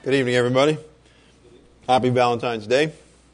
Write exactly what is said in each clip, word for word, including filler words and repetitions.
Good evening, everybody. Happy Valentine's Day.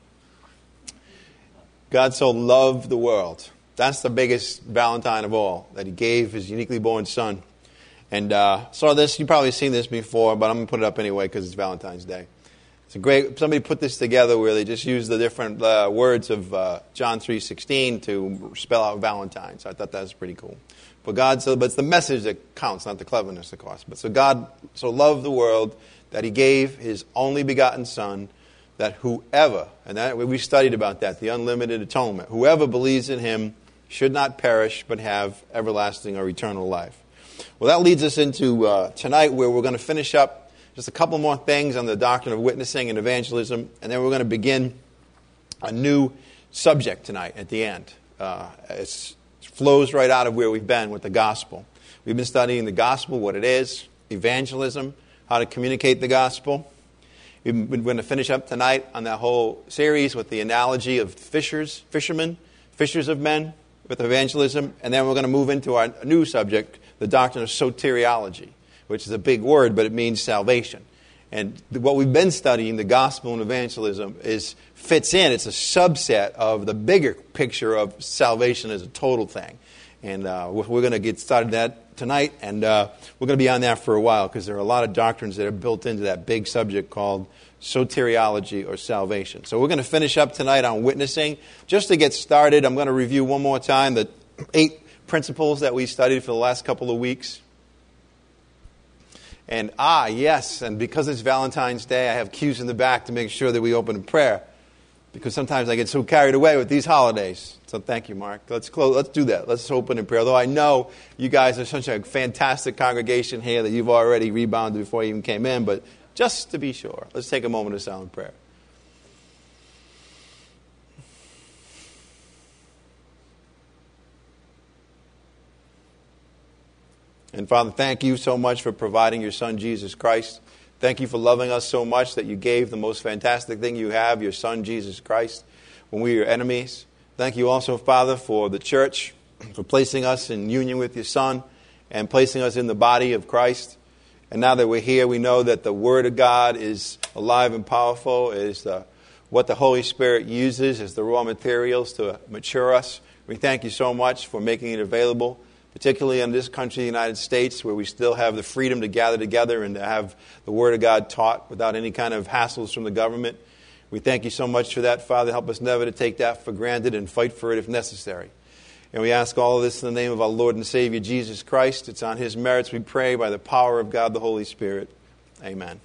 God so loved the world. That's the biggest Valentine of all, that he gave his uniquely born son. And uh, saw this, you've probably seen this before, but I'm going to put it up anyway because it's Valentine's Day. It's a great, somebody put this together where they just used the different uh, words of uh, John three sixteen to spell out Valentine. So I thought that was pretty cool. But God, so, but it's the message that counts, not the cleverness, of course. But so God so loved the world that he gave his only begotten son, that whoever, and that we studied about that, the unlimited atonement, whoever believes in him should not perish but have everlasting or eternal life. Well, that leads us into uh, tonight, where we're going to finish up just a couple more things on the doctrine of witnessing and evangelism, and then we're going to begin a new subject tonight at the end. Uh, it's, it flows right out of where we've been with the gospel. We've been studying the gospel, what it is, evangelism, how to communicate the gospel. We're going to finish up tonight on that whole series with the analogy of fishers, fishermen, fishers of men, with evangelism. And then we're going to move into our new subject, the doctrine of soteriology, which is a big word, but it means salvation. And what we've been studying, the gospel and evangelism, is fits in. It's a subset of the bigger picture of salvation as a total thing. And uh, we're going to get started that tonight, and uh, we're going to be on that for a while because there are a lot of doctrines that are built into that big subject called soteriology or salvation. So we're going to finish up tonight on witnessing. Just to get started, I'm going to review one more time the eight principles that we studied for the last couple of weeks. And ah, yes, and because it's Valentine's Day, I have cues in the back to make sure that we open in prayer, because sometimes I get so carried away with these holidays. So thank you, Mark. Let's close. Let's do that. Let's open in prayer. Although I know you guys are such a fantastic congregation here that you've already rebounded before you even came in, but just to be sure, let's take a moment of silent prayer. And Father, thank you so much for providing your Son, Jesus Christ. Thank you for loving us so much that you gave the most fantastic thing you have, your Son, Jesus Christ, when we were your enemies. Thank you also, Father, for the church, for placing us in union with your Son and placing us in the body of Christ. And now that we're here, we know that the Word of God is alive and powerful, is the, what the Holy Spirit uses as the raw materials to mature us. We thank you so much for making it available, particularly in this country, the United States, where we still have the freedom to gather together and to have the Word of God taught without any kind of hassles from the government. We thank you so much for that, Father. Help us never to take that for granted and fight for it if necessary. And we ask all of this in the name of our Lord and Savior, Jesus Christ. It's on his merits we pray, by the power of God the Holy Spirit. Amen.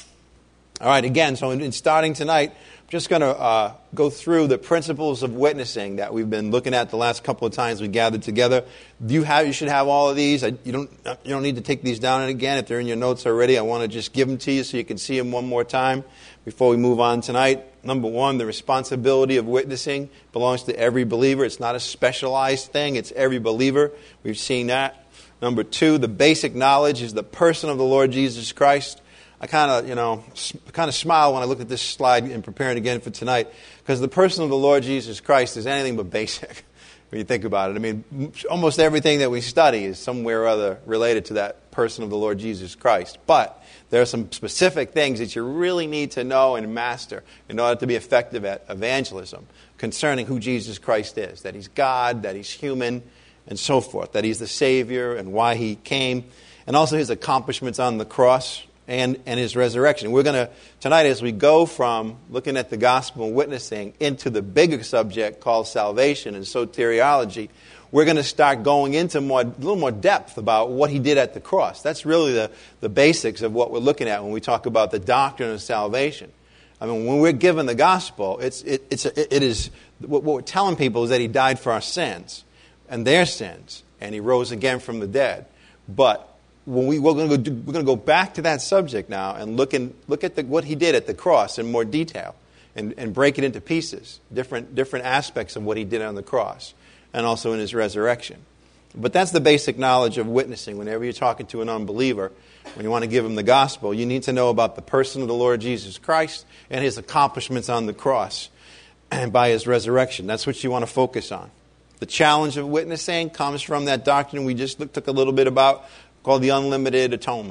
All right, again, so in, in starting tonight, I'm just going to uh, go through the principles of witnessing that we've been looking at the last couple of times we gathered together. You have, you should have all of these. I, you don't, you don't need to take these down. And again, if they're in your notes already, I want to just give them to you so you can see them one more time before we move on tonight. Number one, the responsibility of witnessing belongs to every believer. It's not a specialized thing. It's every believer. We've seen that. Number two, the basic knowledge is the person of the Lord Jesus Christ. I kind of, you know, kind of smile when I look at this slide and preparing again for tonight, because the person of the Lord Jesus Christ is anything but basic when you think about it. I mean, almost everything that we study is somewhere or other related to that person of the Lord Jesus Christ. But there are some specific things that you really need to know and master in order to be effective at evangelism concerning who Jesus Christ is, that he's God, that he's human, and so forth, that he's the Savior and why he came, and also his accomplishments on the cross and, and his resurrection. We're going to, tonight as we go from looking at the gospel and witnessing into the bigger subject called salvation and soteriology, we're going to start going into more, a little more depth about what he did at the cross. That's really the, the basics of what we're looking at when we talk about the doctrine of salvation. I mean, when we're given the gospel, it's, it, it's, it is, what we're telling people is that he died for our sins and their sins, and he rose again from the dead. But when we, we're going to go, we're going to go back to that subject now and look, in, look at the, what he did at the cross in more detail and, and break it into pieces, different, different aspects of what he did on the cross, and also in his resurrection. But that's the basic knowledge of witnessing. Whenever you're talking to an unbeliever, when you want to give him the gospel, you need to know about the person of the Lord Jesus Christ and his accomplishments on the cross and by his resurrection. That's what you want to focus on. The challenge of witnessing comes from that doctrine we just looked, took a little bit about, called the unlimited atonement.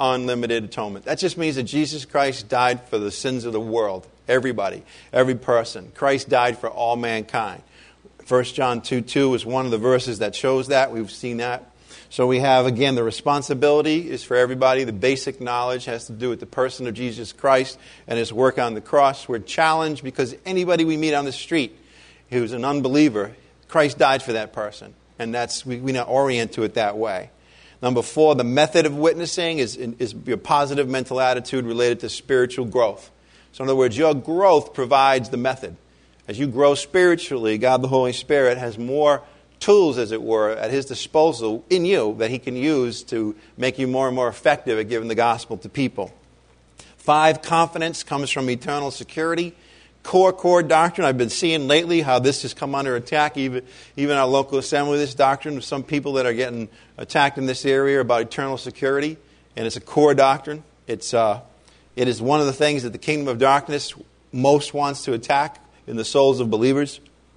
unlimited atonement. That just means that Jesus Christ died for the sins of the world. Everybody, every person. Christ died for all mankind. First John two two is one of the verses that shows that. We've seen that. So we have, again, the responsibility is for everybody. The basic knowledge has to do with the person of Jesus Christ and His work on the cross. We're challenged because anybody we meet on the street who's an unbeliever, Christ died for that person. And that's we, we now orient to it that way. Number four, the method of witnessing is, is your positive mental attitude related to spiritual growth. So in other words, your growth provides the method. As you grow spiritually, God the Holy Spirit has more tools, as it were, at His disposal in you that He can use to make you more and more effective at giving the gospel to people. Five, confidence comes from eternal security. Core, core doctrine. I've been seeing lately how this has come under attack, even, even our local assembly, this doctrine of some people that are getting attacked in this area about eternal security. And it's a core doctrine. It's uh, it is one of the things that the kingdom of darkness most wants to attack in the souls of believers.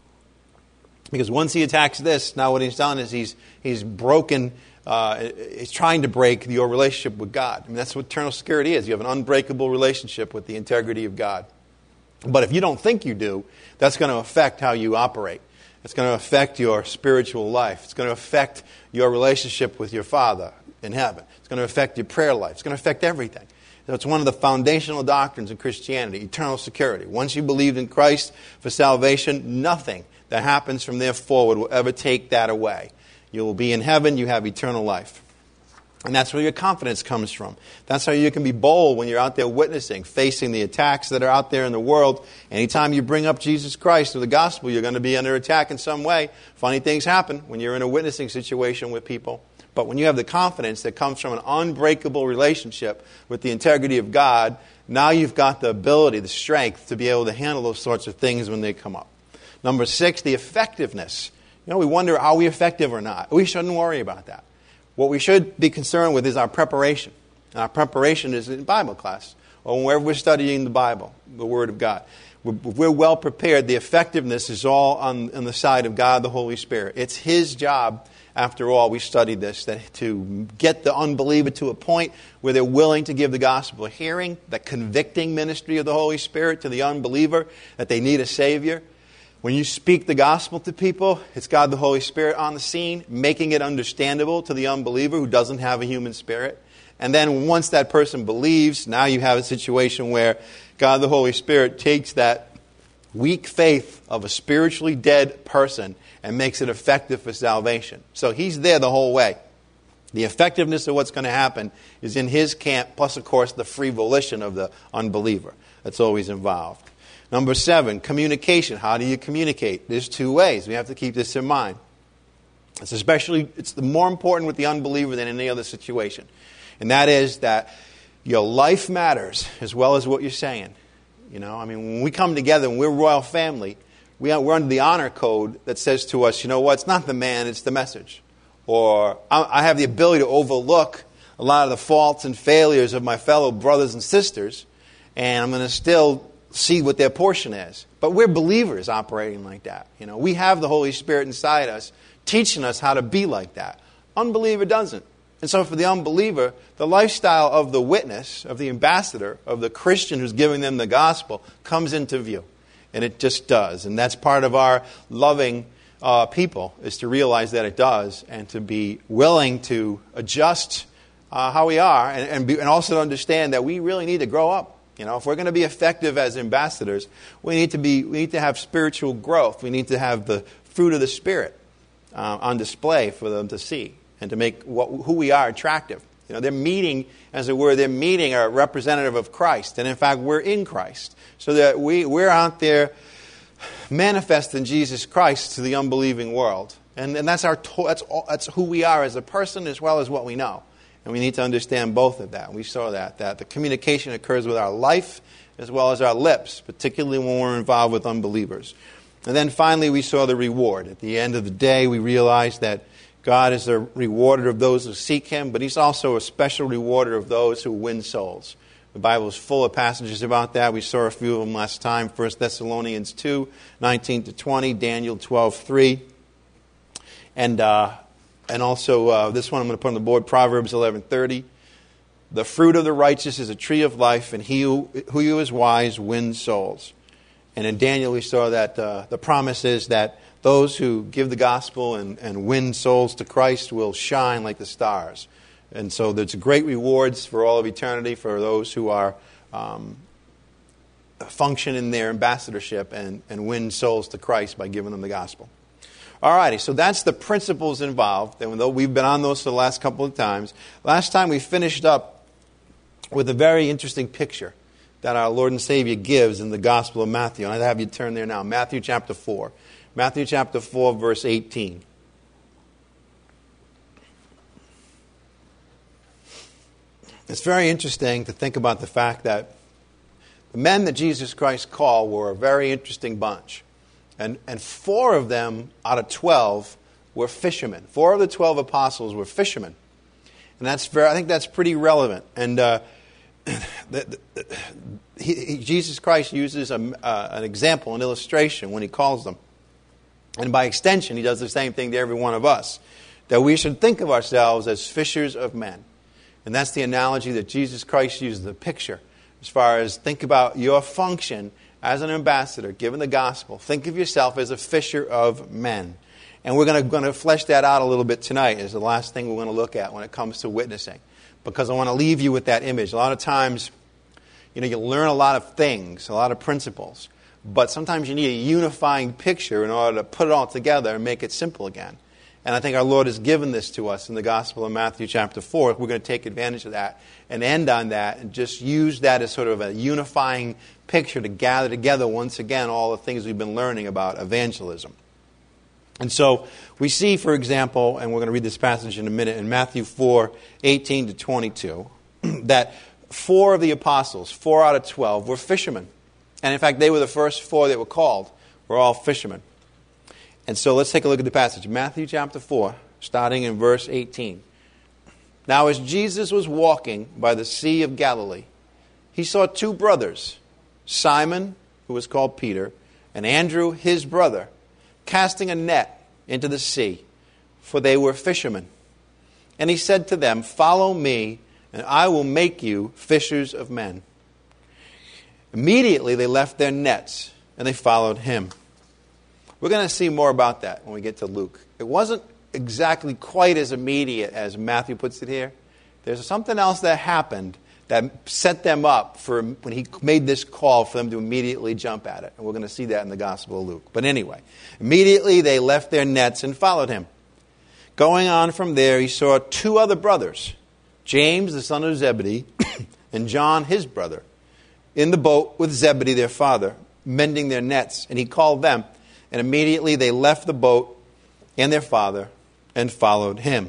Because once he attacks this, now what he's done is he's he's broken, uh, he's trying to break your relationship with God. I mean, that's what eternal security is. You have an unbreakable relationship with the integrity of God. But if you don't think you do, that's going to affect how you operate. It's going to affect your spiritual life. It's going to affect your relationship with your Father in heaven. It's going to affect your prayer life. It's going to affect everything. So it's one of the foundational doctrines in Christianity, eternal security. Once you believed in Christ for salvation, nothing that happens from there forward will ever take that away. You will be in heaven, you have eternal life. And that's where your confidence comes from. That's how you can be bold when you're out there witnessing, facing the attacks that are out there in the world. Anytime you bring up Jesus Christ or the gospel, you're going to be under attack in some way. Funny things happen when you're in a witnessing situation with people. But when you have the confidence that comes from an unbreakable relationship with the integrity of God, now you've got the ability, the strength to be able to handle those sorts of things when they come up. Number six, the effectiveness. You know, we wonder, are we effective or not? We shouldn't worry about that. What we should be concerned with is our preparation. And our preparation is in Bible class or wherever we're studying the Bible, the Word of God. If we're well prepared, the effectiveness is all on, on the side of God, the Holy Spirit. It's His job, after all, we studied this, that to get the unbeliever to a point where they're willing to give the gospel a hearing, the convicting ministry of the Holy Spirit to the unbeliever, that they need a Savior. When you speak the gospel to people, it's God the Holy Spirit on the scene, making it understandable to the unbeliever who doesn't have a human spirit. And then once that person believes, now you have a situation where God the Holy Spirit takes that weak faith of a spiritually dead person and makes it effective for salvation. So He's there the whole way. The effectiveness of what's going to happen is in His camp, plus, of course, the free volition of the unbeliever that's always involved. Number seven, communication. How do you communicate? There's two ways. We have to keep this in mind. It's especially, it's the more important with the unbeliever than any other situation. And that is that your life matters as well as what you're saying. You know, I mean, when we come together and we're royal family, we are, we're under the honor code that says to us, you know what, it's not the man, it's the message. Or I, I have the ability to overlook a lot of the faults and failures of my fellow brothers and sisters, and I'm going to still see what their portion is. But we're believers operating like that. You know, we have the Holy Spirit inside us teaching us how to be like that. Unbeliever doesn't. And so for the unbeliever, the lifestyle of the witness, of the ambassador, of the Christian who's giving them the gospel comes into view. And it just does. And that's part of our loving uh, people, is to realize that it does and to be willing to adjust uh, how we are and, and, be, and also to understand that we really need to grow up. You know, if we're going to be effective as ambassadors, we need to be we need to have spiritual growth. We need to have the fruit of the Spirit uh, on display for them to see and to make what, who we are attractive. You know, they're meeting, as it were, they're meeting a representative of Christ, and in fact, we're in Christ, so that we we're out there manifesting Jesus Christ to the unbelieving world, and and that's our that's all, that's who we are as a person as well as what we know. And we need to understand both of that. We saw that, that the communication occurs with our life as well as our lips, particularly when we're involved with unbelievers. And then finally, we saw the reward. At the end of the day, we realized that God is a rewarder of those who seek Him, but He's also a special rewarder of those who win souls. The Bible is full of passages about that. We saw a few of them last time. First Thessalonians two, nineteen to twenty, Daniel twelve, three. And... Uh, And also, uh, this one I'm going to put on the board, Proverbs eleven thirty. The fruit of the righteous is a tree of life, and he who, who is wise wins souls. And in Daniel we saw that uh, the promise is that those who give the gospel and, and win souls to Christ will shine like the stars. And so there's great rewards for all of eternity for those who are um, function in their ambassadorship and, and win souls to Christ by giving them the gospel. All righty, so that's the principles involved. And though we've been on those for the last couple of times, last time we finished up with a very interesting picture that our Lord and Savior gives in the Gospel of Matthew. And I'd have you turn there now. Matthew chapter four. Matthew chapter four, verse eighteen. It's very interesting to think about the fact that the men that Jesus Christ called were a very interesting bunch. And, and four of them out of twelve were fishermen. Four of the twelve apostles were fishermen. And that's very, I think that's pretty relevant. And uh, the, the, he, he, Jesus Christ uses a, uh, an example, an illustration when he calls them. And by extension, he does the same thing to every one of us. That we should think of ourselves as fishers of men. And that's the analogy that Jesus Christ used, the picture. As far as think about your function as an ambassador, given the gospel. Think of yourself as a fisher of men. And we're going to, going to flesh that out a little bit tonight as the last thing we're going to look at when it comes to witnessing. Because I want to leave you with that image. A lot of times, you know, you learn a lot of things, a lot of principles. But sometimes you need a unifying picture in order to put it all together and make it simple again. And I think our Lord has given this to us in the Gospel of Matthew chapter four. We're going to take advantage of that and end on that and just use that as sort of a unifying picture to gather together once again all the things we've been learning about evangelism. And so we see, for example, and we're going to read this passage in a minute, in Matthew four, eighteen to twenty-two, that four of the apostles, four out of twelve, were fishermen. And in fact, they were the first four that were called. Were all fishermen. And so let's take a look at the passage. Matthew chapter four, starting in verse eighteen. Now as Jesus was walking by the Sea of Galilee, he saw two brothers, Simon, who was called Peter, and Andrew, his brother, casting a net into the sea, for they were fishermen. And he said to them, "Follow me, and I will make you fishers of men." Immediately they left their nets, and they followed him. We're going to see more about that when we get to Luke. It wasn't exactly quite as immediate as Matthew puts it here. There's something else that happened that set them up for when he made this call for them to immediately jump at it. And we're going to see that in the Gospel of Luke. But anyway, immediately they left their nets and followed him. Going on from there, he saw two other brothers, James, the son of Zebedee, and John, his brother, in the boat with Zebedee, their father, mending their nets. And he called them. And immediately they left the boat and their father and followed him.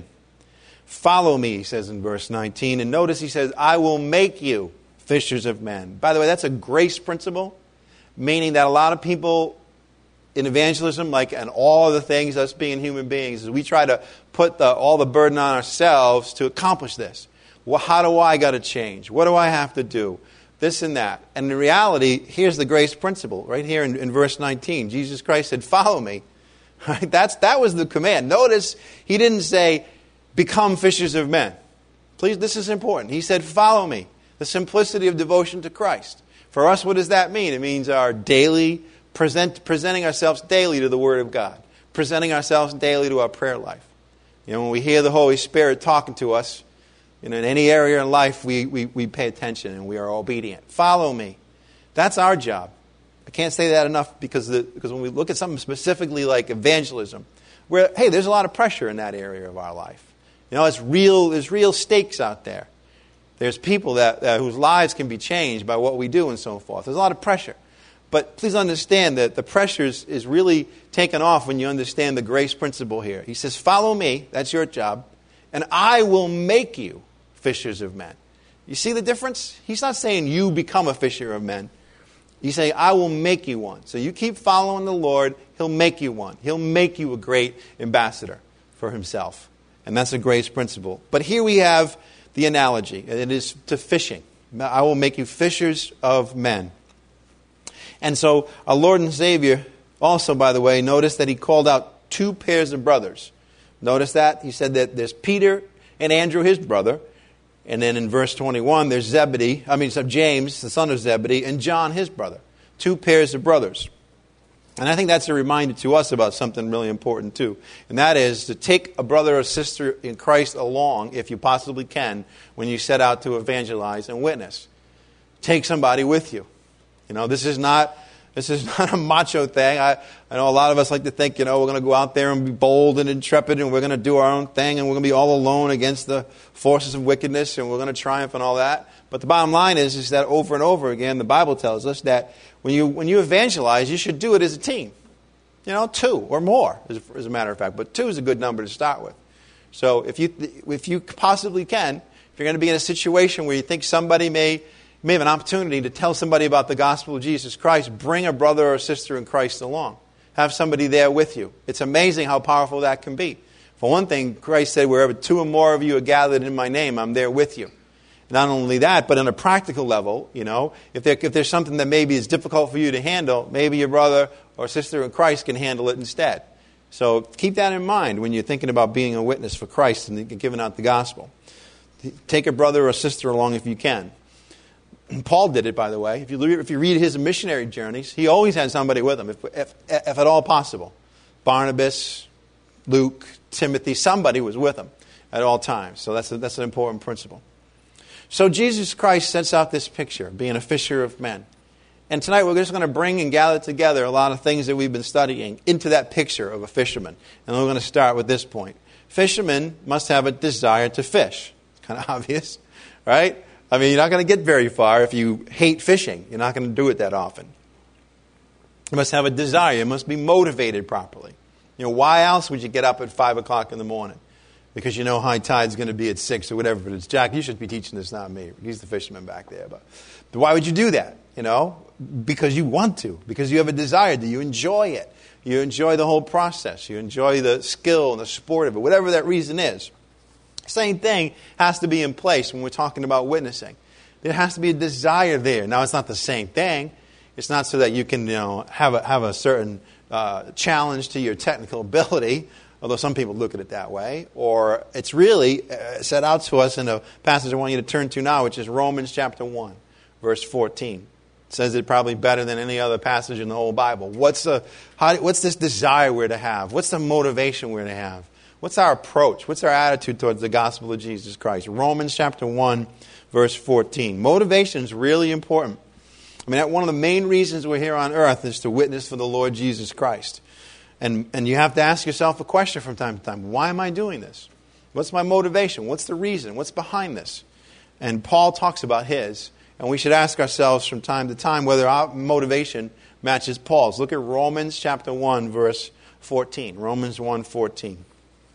Follow me, he says in verse nineteen. And notice he says, I will make you fishers of men. By the way, that's a grace principle, meaning that a lot of people in evangelism, like and all the things, us being human beings, is we try to put the, all the burden on ourselves to accomplish this. Well, how do I got to change? What do I have to do? This and that. And in reality, here's the grace principle. Right here in, in verse nineteen, Jesus Christ said, follow me. Right? That's, that was the command. Notice he didn't say, become fishers of men. Please, this is important. He said, follow me. The simplicity of devotion to Christ. For us, what does that mean? It means our daily, present, presenting ourselves daily to the Word of God. Presenting ourselves daily to our prayer life. You know, when we hear the Holy Spirit talking to us, you know, in any area in life, we, we, we pay attention and we are obedient. Follow me. That's our job. I can't say that enough because the, because when we look at something specifically like evangelism, where, hey, there's a lot of pressure in that area of our life. You know, it's real. There's real stakes out there. There's people that, that whose lives can be changed by what we do and so forth. There's a lot of pressure. But please understand that the pressure is, is really taken off when you understand the grace principle here. He says, follow me. That's your job. And I will make you fishers of men. You see the difference? He's not saying you become a fisher of men. He's saying, I will make you one. So you keep following the Lord, He'll make you one. He'll make you a great ambassador for Himself. And that's a grace principle. But here we have the analogy. It is to fishing. I will make you fishers of men. And so our Lord and Savior also, by the way, notice that He called out two pairs of brothers. Notice that? He said that there's Peter and Andrew, his brother. And then in verse twenty-one, there's Zebedee, I mean, so James, the son of Zebedee, and John, his brother. Two pairs of brothers. And I think that's a reminder to us about something really important too. And that is to take a brother or sister in Christ along, if you possibly can, when you set out to evangelize and witness. Take somebody with you. You know, this is not this is not a macho thing. I, I know a lot of us like to think, you know, we're going to go out there and be bold and intrepid and we're going to do our own thing and we're going to be all alone against the forces of wickedness and we're going to triumph and all that. But the bottom line is, is that over and over again, the Bible tells us that when you when you evangelize, you should do it as a team. You know, two or more, as a, as a matter of fact. But two is a good number to start with. So if you if you possibly can, if you're going to be in a situation where you think somebody may may have an opportunity to tell somebody about the gospel of Jesus Christ, bring a brother or sister in Christ along. Have somebody there with you. It's amazing how powerful that can be. For one thing, Christ said, wherever two or more of you are gathered in my name, I'm there with you. Not only that, but on a practical level, you know, if, there, if there's something that maybe is difficult for you to handle, maybe your brother or sister in Christ can handle it instead. So keep that in mind when you're thinking about being a witness for Christ and giving out the gospel. Take a brother or sister along if you can. Paul did it, by the way. If you, if you read his missionary journeys, he always had somebody with him, if, if, if at all possible. Barnabas, Luke, Timothy, somebody was with him at all times. So that's a, that's an important principle. So Jesus Christ sets out this picture, being a fisher of men. And tonight we're just going to bring and gather together a lot of things that we've been studying into that picture of a fisherman. And we're going to start with this point. Fishermen must have a desire to fish. It's kind of obvious, right? I mean, you're not going to get very far if you hate fishing. You're not going to do it that often. You must have a desire. You must be motivated properly. You know, why else would you get up at five o'clock in the morning? Because you know high tide's going to be at six or whatever. But it's Jack, you should be teaching this, not me. He's the fisherman back there. But, but why would you do that? You know, because you want to. Because you have a desire to. You enjoy it. You enjoy the whole process. You enjoy the skill and the sport of it. Whatever that reason is. Same thing has to be in place when we're talking about witnessing. There has to be a desire there. Now, it's not the same thing. It's not so that you can, you know, have a, have a certain uh, challenge to your technical ability, although some people look at it that way. Or it's really uh, set out to us in a passage I want you to turn to now, which is Romans chapter one, verse fourteen. It says it probably better than any other passage in the whole Bible. What's the, how, what's this desire we're to have? What's the motivation we're to have? What's our approach? What's our attitude towards the gospel of Jesus Christ? Romans chapter one, verse fourteen. Motivation is really important. I mean, one of the main reasons we're here on earth is to witness for the Lord Jesus Christ. And, and you have to ask yourself a question from time to time. Why am I doing this? What's my motivation? What's the reason? What's behind this? And Paul talks about his. And we should ask ourselves from time to time whether our motivation matches Paul's. Look at Romans chapter one, verse fourteen. Romans one, fourteen.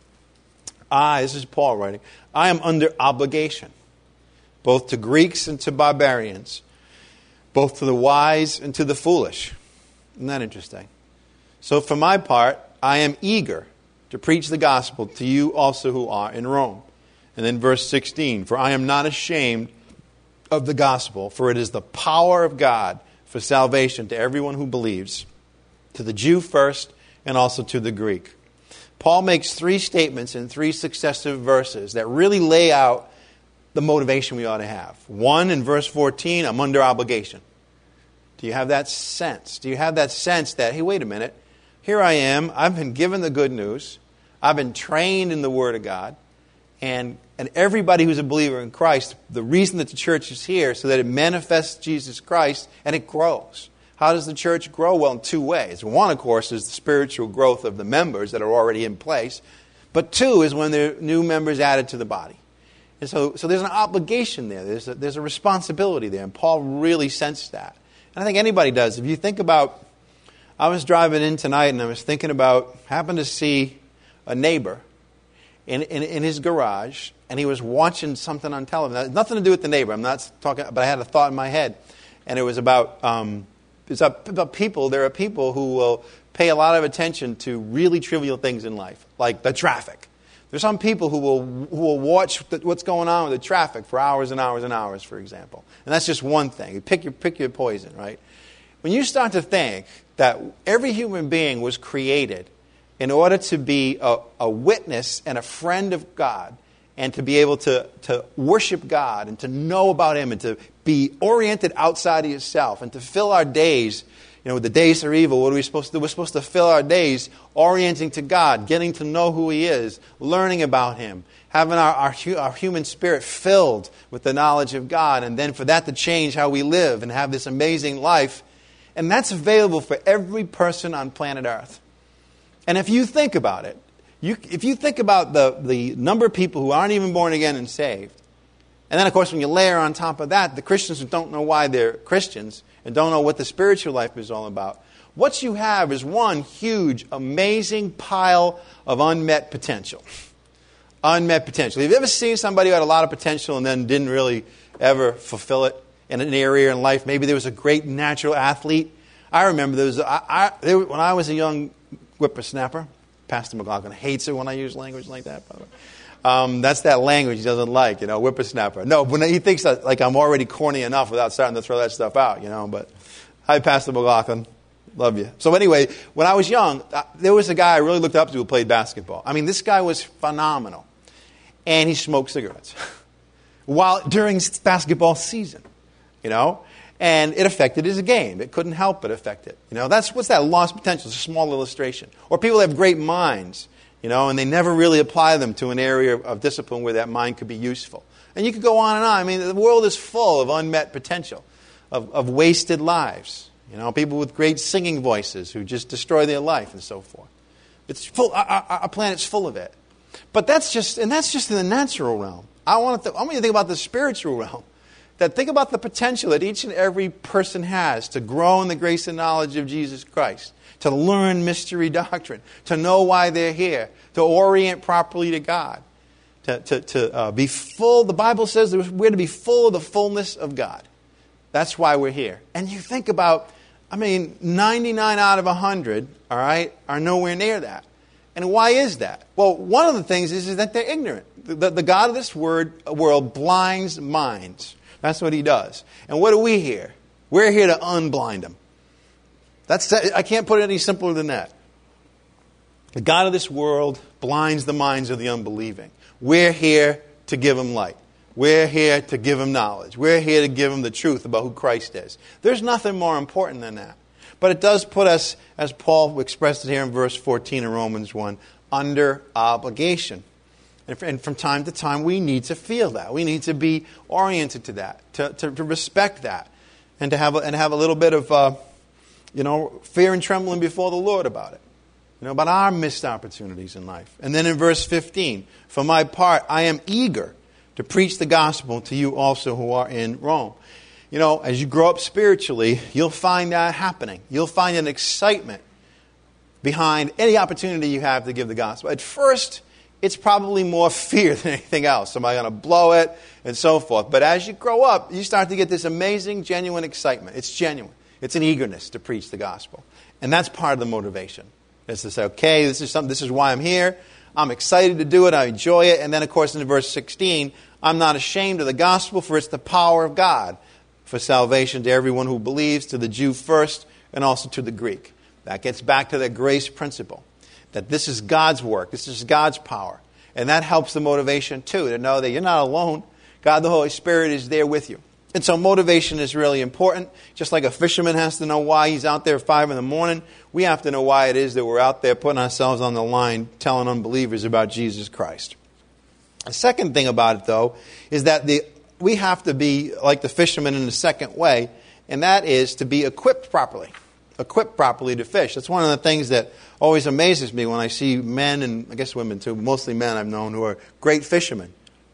I, this is Paul writing, I am under obligation, both to Greeks and to barbarians, both to the wise and to the foolish. Isn't that interesting? So for my part, I am eager to preach the gospel to you also who are in Rome. And then verse sixteen, for I am not ashamed of the gospel, for it is the power of God for salvation to everyone who believes, to the Jew first and also to the Greek. Paul makes three statements in three successive verses that really lay out the motivation we ought to have. One, in verse fourteen, I'm under obligation. Do you have that sense? Do you have that sense that, hey, wait a minute, here I am, I've been given the good news, I've been trained in the Word of God, and, and everybody who's a believer in Christ, the reason that the church is here is so that it manifests Jesus Christ and it grows. How does the church grow? Well, in two ways. One, of course, is the spiritual growth of the members that are already in place. But two is when there are new members added to the body. And so, so there's an obligation there. There's a, there's a responsibility there. And Paul really sensed that. And I think anybody does. If you think about, I was driving in tonight and I was thinking about, happened to see a neighbor in, in, in his garage, and he was watching something on television. Nothing to do with the neighbor. I'm not talking, but I had a thought in my head. And it was about... Um, It's about people. There are people who will pay a lot of attention to really trivial things in life, like the traffic. There's some people who will who will watch the, what's going on with the traffic for hours and hours and hours, for example. And that's just one thing. You pick your pick your poison, right? When you start to think that every human being was created in order to be a, a witness and a friend of God and to be able to, to worship God and to know about Him and to be oriented outside of yourself and to fill our days, you know, the days are evil. What are we supposed to do? We're supposed to fill our days orienting to God, getting to know who He is, learning about Him, having our, our, our human spirit filled with the knowledge of God, and then for that to change how we live and have this amazing life. And that's available for every person on planet Earth. And if you think about it, you, if you think about the, the number of people who aren't even born again and saved, and then, of course, when you layer on top of that, the Christians who don't know why they're Christians and don't know what the spiritual life is all about, what you have is one huge, amazing pile of unmet potential. Unmet potential. Have you ever seen somebody who had a lot of potential and then didn't really ever fulfill it in an area in life? Maybe there was a great natural athlete. I remember there was, I, I, there, when I was a young whippersnapper, Pastor McLaughlin hates it when I use language like that, by the way. Um, that's that language he doesn't like, you know, whippersnapper. No, when he thinks that, like, I'm already corny enough without starting to throw that stuff out, you know. But hi, Pastor McLaughlin. Love you. So anyway, when I was young, uh, there was a guy I really looked up to who played basketball. I mean, this guy was phenomenal. And he smoked cigarettes while during basketball season, you know. And it affected his game. It couldn't help but affect it. You know, that's what's that lost potential. It's a small illustration. Or people have great minds, you know, and they never really apply them to an area of discipline where that mind could be useful. And you could go on and on. I mean, the world is full of unmet potential, of, of wasted lives. You know, people with great singing voices who just destroy their life and so forth. It's full. Our, our, our planet's full of it. But that's just, and that's just in the natural realm. I want to. I want you to think about the spiritual realm. That think about the potential that each and every person has to grow in the grace and knowledge of Jesus Christ, to learn mystery doctrine, to know why they're here, to orient properly to God, to, to, to uh, be full. The Bible says that we're to be full of the fullness of God. That's why we're here. And you think about, I mean, ninety-nine out of one hundred, all right, are nowhere near that. And why is that? Well, one of the things is, is that they're ignorant. The, the God of this word, world blinds minds. That's what He does. And what are we here? We're here to unblind them. That's, I can't put it any simpler than that. The God of this world blinds the minds of the unbelieving. We're here to give them light. We're here to give them knowledge. We're here to give them the truth about who Christ is. There's nothing more important than that. But it does put us, as Paul expressed it here in verse fourteen of Romans one, under obligation. And from time to time, we need to feel that. We need to be oriented to that, to, to, to respect that, and to have a, and have a little bit of, uh, you know, fear and trembling before the Lord about it, you know, about our missed opportunities in life. And then in verse fifteen, for my part, I am eager to preach the gospel to you also who are in Rome. You know, as you grow up spiritually, you'll find that happening. You'll find an excitement behind any opportunity you have to give the gospel. At first, it's probably more fear than anything else. Am I going to blow it? And so forth. But as you grow up, you start to get this amazing, genuine excitement. It's genuine. It's an eagerness to preach the gospel. And that's part of the motivation. It's to say, okay, this is something. This is why I'm here. I'm excited to do it. I enjoy it. And then, of course, in verse sixteen, I'm not ashamed of the gospel, for it's the power of God for salvation to everyone who believes, to the Jew first, and also to the Greek. That gets back to the grace principle. That this is God's work. This is God's power. And that helps the motivation, too, to know that you're not alone. God, the Holy Spirit, is there with you. And so motivation is really important. Just like a fisherman has to know why he's out there at five in the morning, we have to know why it is that we're out there putting ourselves on the line telling unbelievers about Jesus Christ. The second thing about it, though, is that the, we have to be like the fisherman in the second way, and that is to be equipped properly. Equipped properly to fish. That's one of the things that always amazes me when I see men, and I guess women too, mostly men I've known, who are great fishermen.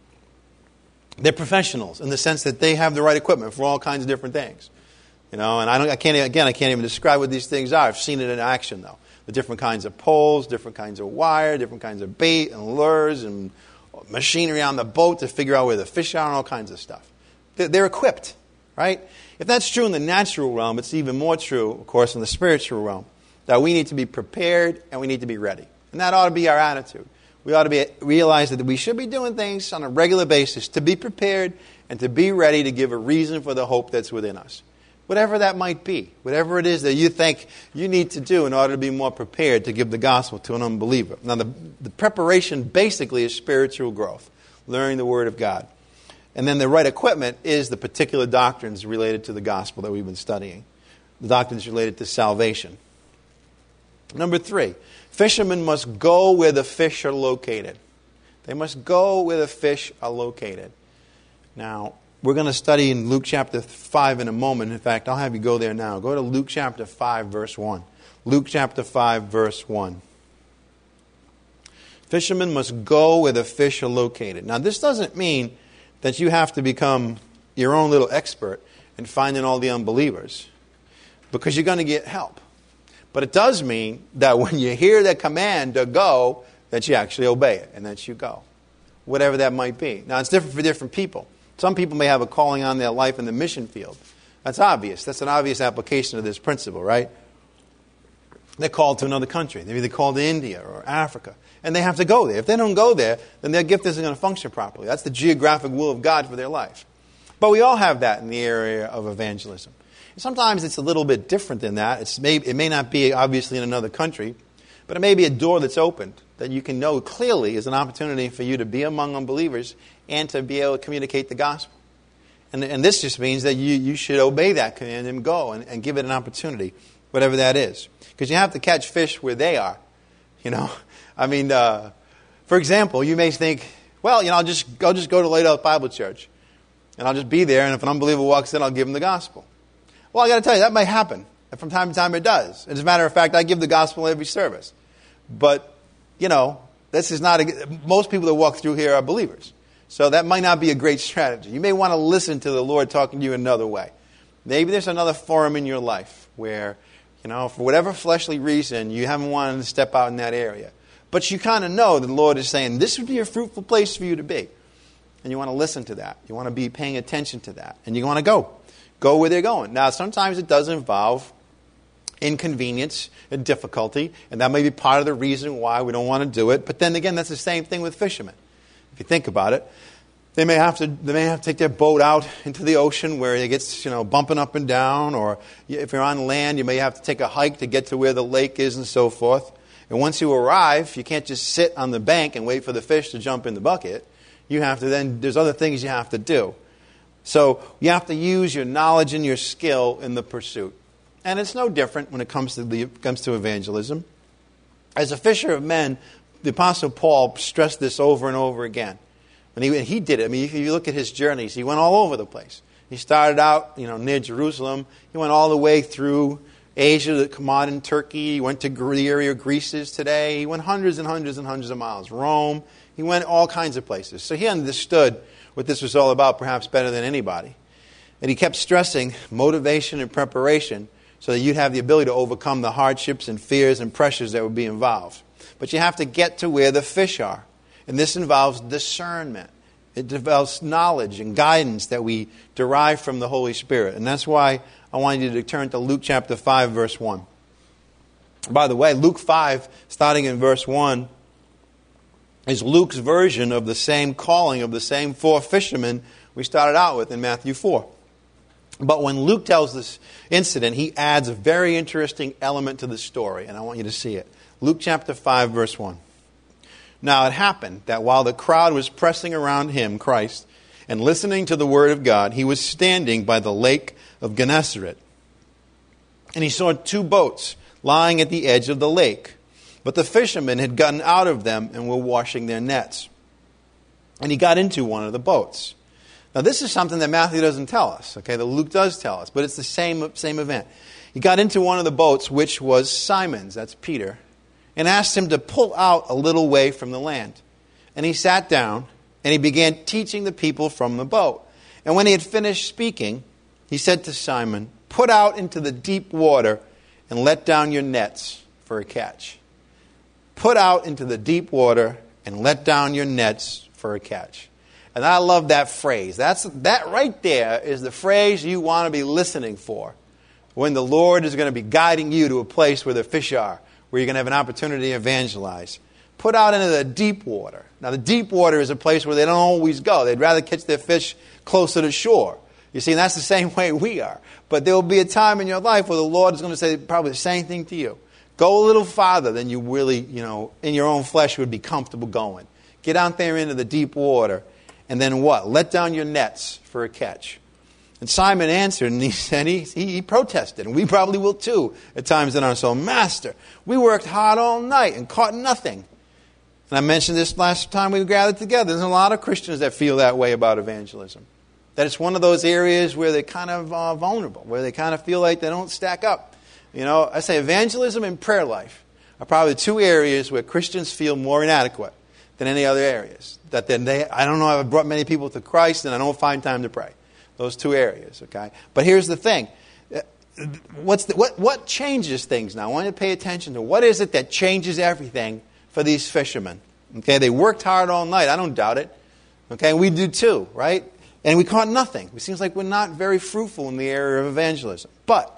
They're professionals in the sense that they have the right equipment for all kinds of different things. You know, and I don't, I can't, again, I can't even describe what these things are. I've seen it in action, though. The different kinds of poles, different kinds of wire, different kinds of bait and lures and machinery on the boat to figure out where the fish are and all kinds of stuff. They're, they're equipped, right? If that's true in the natural realm, it's even more true, of course, in the spiritual realm, that we need to be prepared and we need to be ready. And that ought to be our attitude. We ought to be, realize that we should be doing things on a regular basis to be prepared and to be ready to give a reason for the hope that's within us. Whatever that might be, whatever it is that you think you need to do in order to be more prepared to give the gospel to an unbeliever. Now, the, the preparation basically is spiritual growth. learning the Word of God. And then the right equipment is the particular doctrines related to the gospel that we've been studying. The doctrines related to salvation. Number three, fishermen must go where the fish are located. They must go where the fish are located. Now, we're going to study in Luke chapter five in a moment. In fact, I'll have you go there now. Go to Luke chapter five, verse one. Luke chapter five, verse one. Fishermen must go where the fish are located. Now, this doesn't mean that you have to become your own little expert in finding all the unbelievers, because you're going to get help. But it does mean that when you hear the command to go, that you actually obey it and that you go, whatever that might be. Now, it's different for different people. Some people may have a calling on their life in the mission field. That's obvious. That's an obvious application of this principle, right? They're called to another country. They're either called to India or Africa. And they have to go there. If they don't go there, then their gift isn't going to function properly. That's the geographic will of God for their life. But we all have that in the area of evangelism. And sometimes it's a little bit different than that. It's may, it may not be obviously in another country, but it may be a door that's opened that you can know clearly is an opportunity for you to be among unbelievers and to be able to communicate the gospel. And, and this just means that you, you should obey that command and go and, and give it an opportunity, whatever that is. Because you have to catch fish where they are, you know. I mean, uh, for example, you may think, well, you know, I'll just, I'll just go to Lighthouse Bible Church, and I'll just be there, and if an unbeliever walks in, I'll give him the gospel. Well, I got to tell you, that might happen. And from time to time, it does. As a matter of fact, I give the gospel every service. But, you know, this is not a, most people that walk through here are believers. So that might not be a great strategy. You may want to listen to the Lord talking to you another way. Maybe there's another forum in your life where, you know, for whatever fleshly reason, you haven't wanted to step out in that area. But you kind of know that the Lord is saying, this would be a fruitful place for you to be. And you want to listen to that. You want to be paying attention to that. And you want to go. Go where they're going. Now, sometimes it does involve inconvenience and difficulty. And that may be part of the reason why we don't want to do it. But then again, that's the same thing with fishermen. If you think about it, they may have to they may have to take their boat out into the ocean where it gets, you know, bumping up and down. Or if you're on land, you may have to take a hike to get to where the lake is and so forth. And once you arrive, you can't just sit on the bank and wait for the fish to jump in the bucket. You have to then, there's other things you have to do. So you have to use your knowledge and your skill in the pursuit. And it's no different when it comes to the, comes to evangelism. As a fisher of men, the Apostle Paul stressed this over and over again. And he, he did it. I mean, if you look at his journeys, he went all over the place. He started out, you know, near Jerusalem. He went all the way through Asia, modern Turkey. He went to the area of Greece is today. He went hundreds and hundreds and hundreds of miles. Rome. He went all kinds of places. So he understood what this was all about perhaps better than anybody. And he kept stressing motivation and preparation so that you'd have the ability to overcome the hardships and fears and pressures that would be involved. But you have to get to where the fish are. And this involves discernment. It develops knowledge and guidance that we derive from the Holy Spirit. And that's why I want you to turn to Luke chapter five, verse one. By the way, Luke five, starting in verse one, is Luke's version of the same calling of the same four fishermen we started out with in Matthew four. But when Luke tells this incident, he adds a very interesting element to the story, and I want you to see it. Luke chapter five, verse one. Now it happened that while the crowd was pressing around him, Christ, and listening to the word of God, he was standing by the lake of Gennesaret. And he saw two boats lying at the edge of the lake. But the fishermen had gotten out of them and were washing their nets. And he got into one of the boats. Now this is something that Matthew doesn't tell us, okay, that Luke does tell us, but it's the same, same event. He got into one of the boats, which was Simon's, that's Peter, and asked him to pull out a little way from the land. And he sat down, and he began teaching the people from the boat. And when he had finished speaking, he said to Simon, "Put out into the deep water and let down your nets for a catch." Put out into the deep water and let down your nets for a catch. And I love that phrase. That's that right there is the phrase you want to be listening for when the Lord is going to be guiding you to a place where the fish are, where you're going to have an opportunity to evangelize. Put out into the deep water. Now, the deep water is a place where they don't always go. They'd rather catch their fish closer to shore. You see, and that's the same way we are. But there will be a time in your life where the Lord is going to say probably the same thing to you. Go a little farther than you really, you know, in your own flesh would be comfortable going. Get out there into the deep water And then what? Let down your nets for a catch. And Simon answered, and he said he, he, he protested, and we probably will too at times in our soul. Master, we worked hard all night and caught nothing. And I mentioned this last time we gathered together. There's a lot of Christians that feel that way about evangelism. That it's one of those areas where they're kind of uh, vulnerable, where they kind of feel like they don't stack up. You know, I say evangelism and prayer life are probably the two areas where Christians feel more inadequate than any other areas. That then they, I don't know, I've brought many people to Christ and I don't find time to pray. Those two areas, okay? But here's the thing. What's the, what, what changes things now? I want you to pay attention to what is it that changes everything for these fishermen. Okay, they worked hard all night. I don't doubt it. Okay, we do too, right? And we caught nothing. It seems like we're not very fruitful in the area of evangelism. But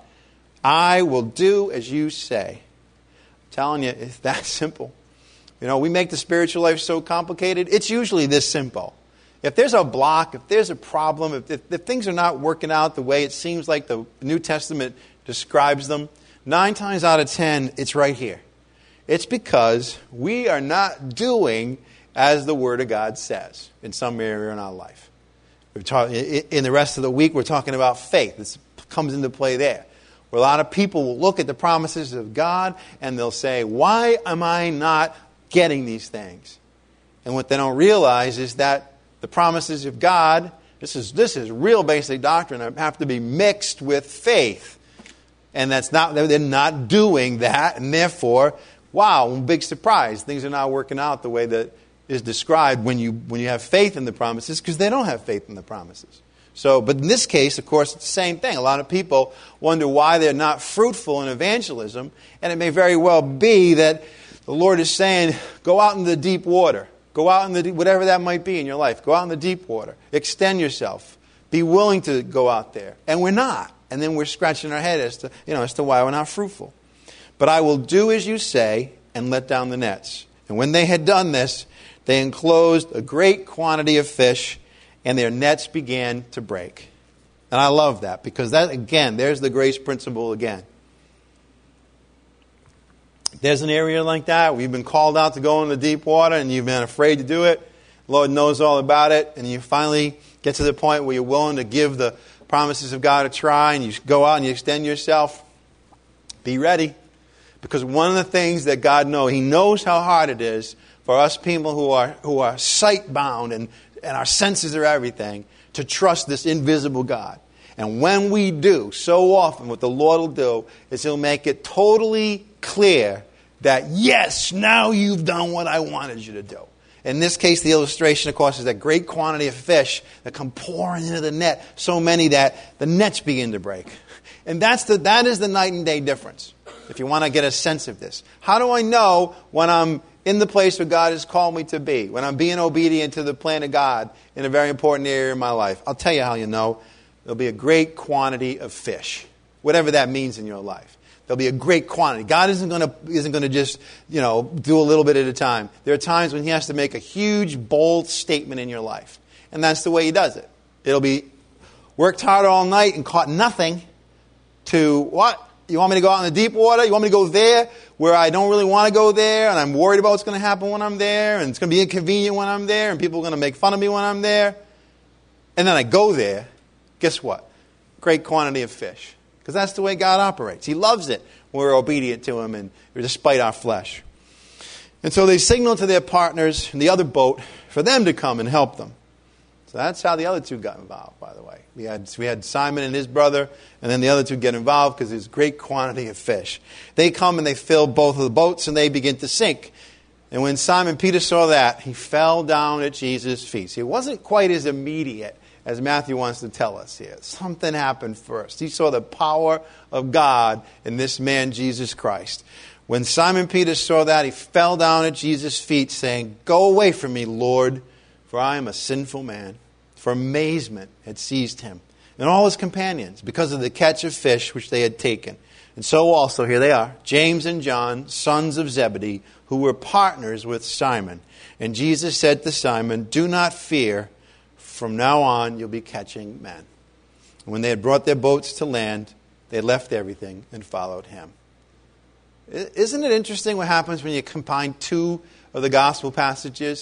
I will do as you say. I'm telling you, it's that simple. You know, we make the spiritual life so complicated. It's usually this simple. If there's a block, if there's a problem, if, if, if things are not working out the way it seems like the New Testament describes them, nine times out of ten, it's right here. It's because we are not doing as the Word of God says in some area in our life. We're talk, in the rest of the week, we're talking about faith. This comes into play there. Where a lot of people will look at the promises of God and they'll say, why am I not getting these things? And what they don't realize is that the promises of God, this is this is real basic doctrine, have to be mixed with faith. And that's not, they're not doing that, and therefore, wow, big surprise. Things are not working out the way that is described when you when you have faith in the promises, because they don't have faith in the promises. So, but in this case, of course, it's the same thing. A lot of people wonder why they're not fruitful in evangelism, and it may very well be that the Lord is saying, go out into the deep water. Go out in the deep, whatever that might be in your life. Go out in the deep water. Extend yourself. Be willing to go out there. And we're not. And then we're scratching our head as to, you know, as to why we're not fruitful. But I will do as you say and let down the nets. And when they had done this, they enclosed a great quantity of fish, and their nets began to break. And I love that, because that, again, there's the grace principle again. There's an area like that. We've been called out to go in the deep water and you've been afraid to do it. The Lord knows all about it. And you finally get to the point where you're willing to give the promises of God a try and you go out and you extend yourself. Be ready. Because one of the things that God knows, He knows how hard it is for us people who are who are sight-bound and, and our senses are everything, to trust this invisible God. And when we do, so often what the Lord will do is He'll make it totally clear that, yes, now you've done what I wanted you to do. In this case, the illustration, of course, is that great quantity of fish that come pouring into the net, so many that the nets begin to break. And that's the, that is the night and day difference, if you want to get a sense of this. How do I know when I'm in the place where God has called me to be, when I'm being obedient to the plan of God in a very important area of my life? I'll tell you how you know. There'll be a great quantity of fish, whatever that means in your life. There'll be a great quantity. God isn't going to isn't going to just, you know, do a little bit at a time. There are times when He has to make a huge, bold statement in your life. And that's the way He does it. It'll be worked hard all night and caught nothing, to what? You want me to go out in the deep water? You want me to go there where I don't really want to go there and I'm worried about what's going to happen when I'm there and it's going to be inconvenient when I'm there and people are going to make fun of me when I'm there? And then I go there. Guess what? Great quantity of fish. Because that's the way God operates. He loves it when we're obedient to Him and despite our flesh. And so they signaled to their partners in the other boat for them to come and help them. So that's how the other two got involved, by the way. We had we had Simon and his brother, and then the other two get involved because there's great quantity of fish. They come and they fill both of the boats and they begin to sink. And when Simon Peter saw that, he fell down at Jesus' feet. See, it wasn't quite as immediate as Matthew wants to tell us here. Something happened first. He saw the power of God in this man, Jesus Christ. When Simon Peter saw that, he fell down at Jesus' feet saying, "Go away from me, Lord, for I am a sinful man." For amazement had seized him and all his companions because of the catch of fish which they had taken. And so also, here they are, James and John, sons of Zebedee, who were partners with Simon. And Jesus said to Simon, "Do not fear. From now on, you'll be catching men." And when they had brought their boats to land, they left everything and followed him. Isn't it interesting what happens when you combine two of the gospel passages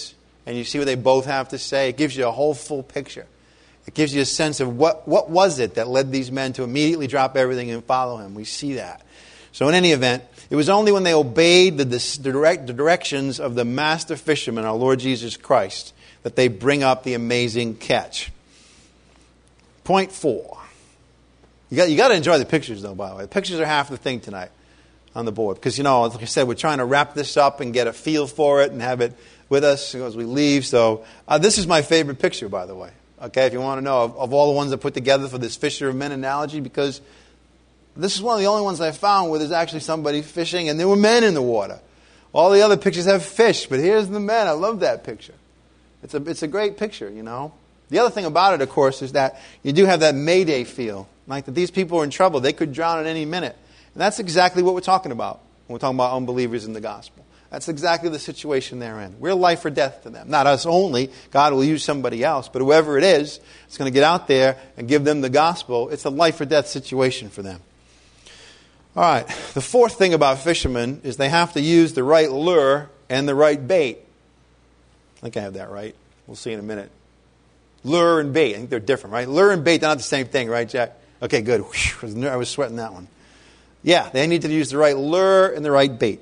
and you see what they both have to say, it gives you a whole full picture. It gives you a sense of what, what was it that led these men to immediately drop everything and follow him. We see that. So in any event, it was only when they obeyed the, the, direct, the directions of the master fisherman, our Lord Jesus Christ, that they bring up the amazing catch. Point four. You got, you got to enjoy the pictures, though, by the way. The pictures are half the thing tonight on the board. Because, you know, like I said, we're trying to wrap this up and get a feel for it and have it with us as we leave. So uh, this is my favorite picture, by the way. Okay, if you want to know, of, of all the ones I put together for this fisher of men analogy, because this is one of the only ones I found where there's actually somebody fishing and there were men in the water. All the other pictures have fish, but here's the men. I love that picture. It's a, it's a great picture, you know. The other thing about it, of course, is that you do have that Mayday feel. Like that these people are in trouble. They could drown at any minute. And that's exactly what we're talking about when we're talking about unbelievers in the gospel. That's exactly the situation they're in. We're life or death to them. Not us only. God will use somebody else. But whoever it is, it's going to get out there and give them the gospel. It's a life or death situation for them. All right. The fourth thing about fishermen is they have to use the right lure and the right bait. I think I have that right. We'll see in a minute. Lure and bait. I think they're different, right? Lure and bait, they're not the same thing, right, Jack? Okay, good. Whew, I was sweating that one. Yeah, they need to use the right lure and the right bait.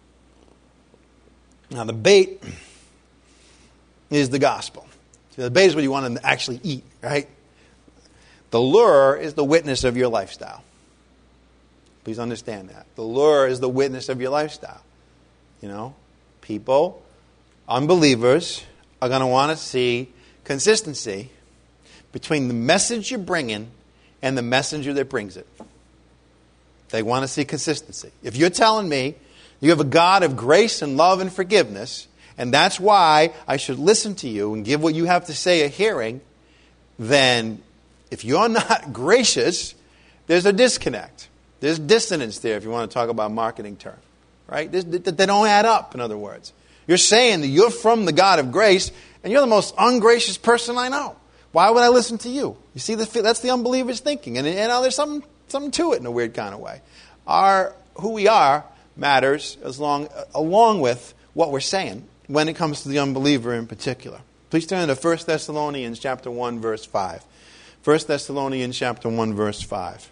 Now, the bait is the gospel. So the bait is what you want to actually eat, right? The lure is the witness of your lifestyle. Please understand that. The lure is the witness of your lifestyle. You know, people, unbelievers, are going to want to see consistency between the message you're bringing and the messenger that brings it. They want to see consistency. If you're telling me you have a God of grace and love and forgiveness, and that's why I should listen to you and give what you have to say a hearing, then if you're not gracious, there's a disconnect. There's dissonance there, if you want to talk about marketing term. Right? They don't add up, in other words. You're saying that you're from the God of grace, and you're the most ungracious person I know. Why would I listen to you? You see, that's the unbeliever's thinking. And, and there's something, something to it in a weird kind of way. Our, who we are matters as long, along with what we're saying when it comes to the unbeliever in particular. Please turn to First Thessalonians chapter one, verse five. First Thessalonians chapter one, verse five.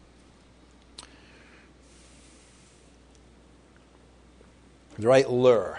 The right lure.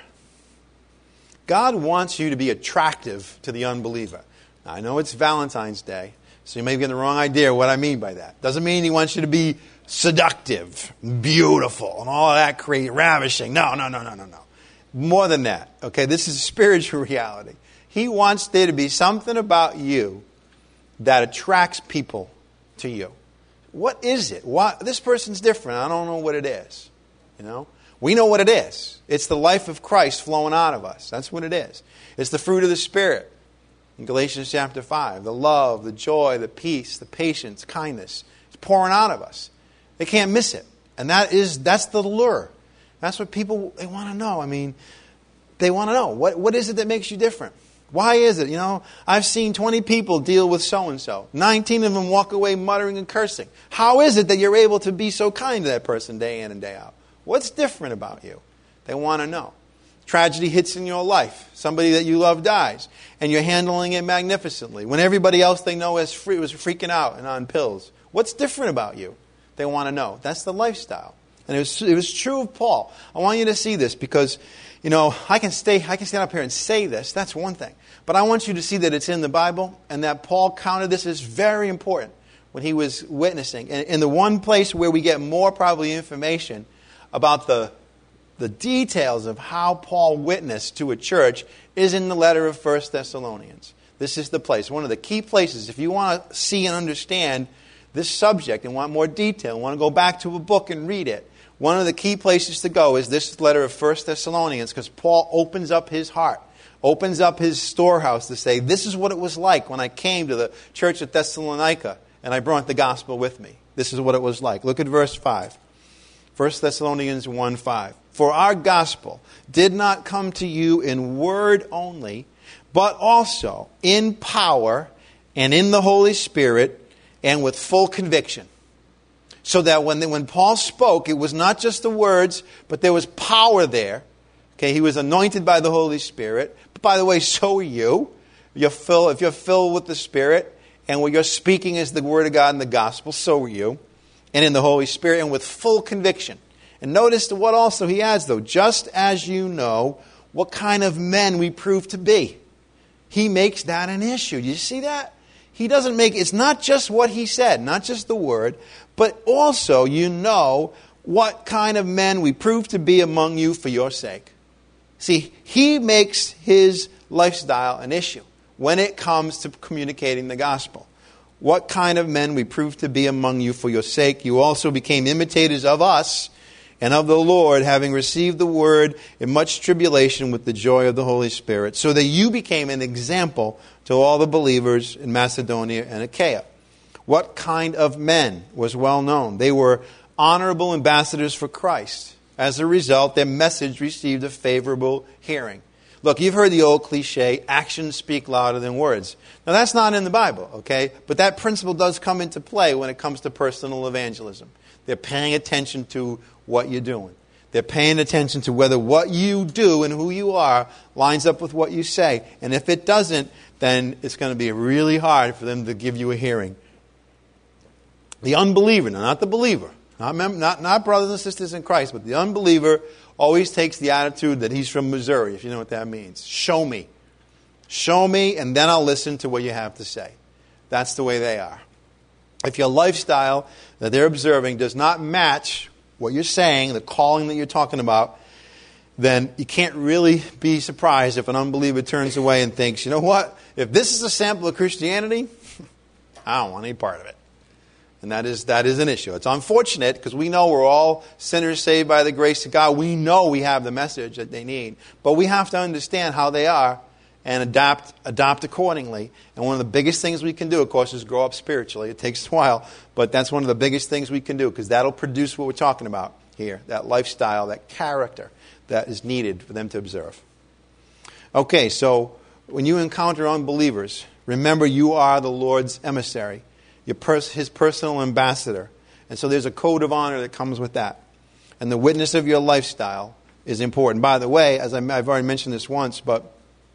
God wants you to be attractive to the unbeliever. Now, I know it's Valentine's Day, so you may get the wrong idea what I mean by that. Doesn't mean he wants you to be seductive, beautiful, and all that crazy, ravishing. No, no, no, no, no, no. More than that. Okay, this is a spiritual reality. He wants there to be something about you that attracts people to you. What is it? Why, this person's different. I don't know what it is. You know? We know what it is. It's the life of Christ flowing out of us. That's what it is. It's the fruit of the Spirit. In Galatians chapter five, the love, the joy, the peace, the patience, kindness. It's pouring out of us. They can't miss it. And that is, that's the lure. That's what people, they want to know. I mean, they want to know. What, what is it that makes you different? Why is it? You know, I've seen twenty people deal with so-and-so. nineteen of them walk away muttering and cursing. How is it that you're able to be so kind to that person day in and day out? What's different about you? They want to know. Tragedy hits in your life. Somebody that you love dies. And you're handling it magnificently. When everybody else they know is free, was freaking out and on pills. What's different about you? They want to know. That's the lifestyle. And it was, it was true of Paul. I want you to see this because, you know, I can stay, I can stand up here and say this. That's one thing. But I want you to see that it's in the Bible and that Paul counted this as very important when he was witnessing. And in the one place where we get more probably information about the, the details of how Paul witnessed to a church is in the letter of First Thessalonians. This is the place. One of the key places, if you want to see and understand this subject and want more detail, want to go back to a book and read it, one of the key places to go is this letter of First Thessalonians because Paul opens up his heart, opens up his storehouse to say, this is what it was like when I came to the church at Thessalonica and I brought the gospel with me. This is what it was like. Look at verse five. First Thessalonians one five. For our gospel did not come to you in word only, but also in power and in the Holy Spirit and with full conviction. So that when, when Paul spoke, it was not just the words, but there was power there. Okay, he was anointed by the Holy Spirit, but by the way, so are you. You're filled, if you're filled with the Spirit, and what you're speaking is the Word of God and the gospel, so are you. And in the Holy Spirit, and with full conviction. And notice what also he adds, though. Just as you know what kind of men we prove to be. He makes that an issue. Do you see that? He doesn't make, it's not just what he said, not just the word, but also you know what kind of men we prove to be among you for your sake. See, he makes his lifestyle an issue when it comes to communicating the gospel. What kind of men we prove to be among you for your sake. You also became imitators of us and of the Lord, having received the word in much tribulation with the joy of the Holy Spirit, so that you became an example to all the believers in Macedonia and Achaia. What kind of men was well known? They were honorable ambassadors for Christ. As a result, their message received a favorable hearing. Look, you've heard the old cliche, actions speak louder than words. Now, that's not in the Bible, okay? But that principle does come into play when it comes to personal evangelism. They're paying attention to what you're doing. They're paying attention to whether what you do and who you are lines up with what you say. And if it doesn't, then it's going to be really hard for them to give you a hearing. The unbeliever, now not the believer, not, mem- not, not brothers and sisters in Christ, but the unbeliever always takes the attitude that he's from Missouri, if you know what that means. Show me. Show me, and then I'll listen to what you have to say. That's the way they are. If your lifestyle that they're observing does not match what you're saying, the calling that you're talking about, then you can't really be surprised if an unbeliever turns away and thinks, you know what, if this is a sample of Christianity, I don't want any part of it. And that is that is an issue. It's unfortunate because we know we're all sinners saved by the grace of God. We know we have the message that they need. But we have to understand how they are and adapt adopt accordingly. And one of the biggest things we can do, of course, is grow up spiritually. It takes a while, but that's one of the biggest things we can do because that'll produce what we're talking about here, that lifestyle, that character that is needed for them to observe. Okay, so when you encounter unbelievers, remember you are the Lord's emissary, your pers- his personal ambassador. And so there's a code of honor that comes with that. And the witness of your lifestyle is important. By the way, as I'm, I've already mentioned this once, but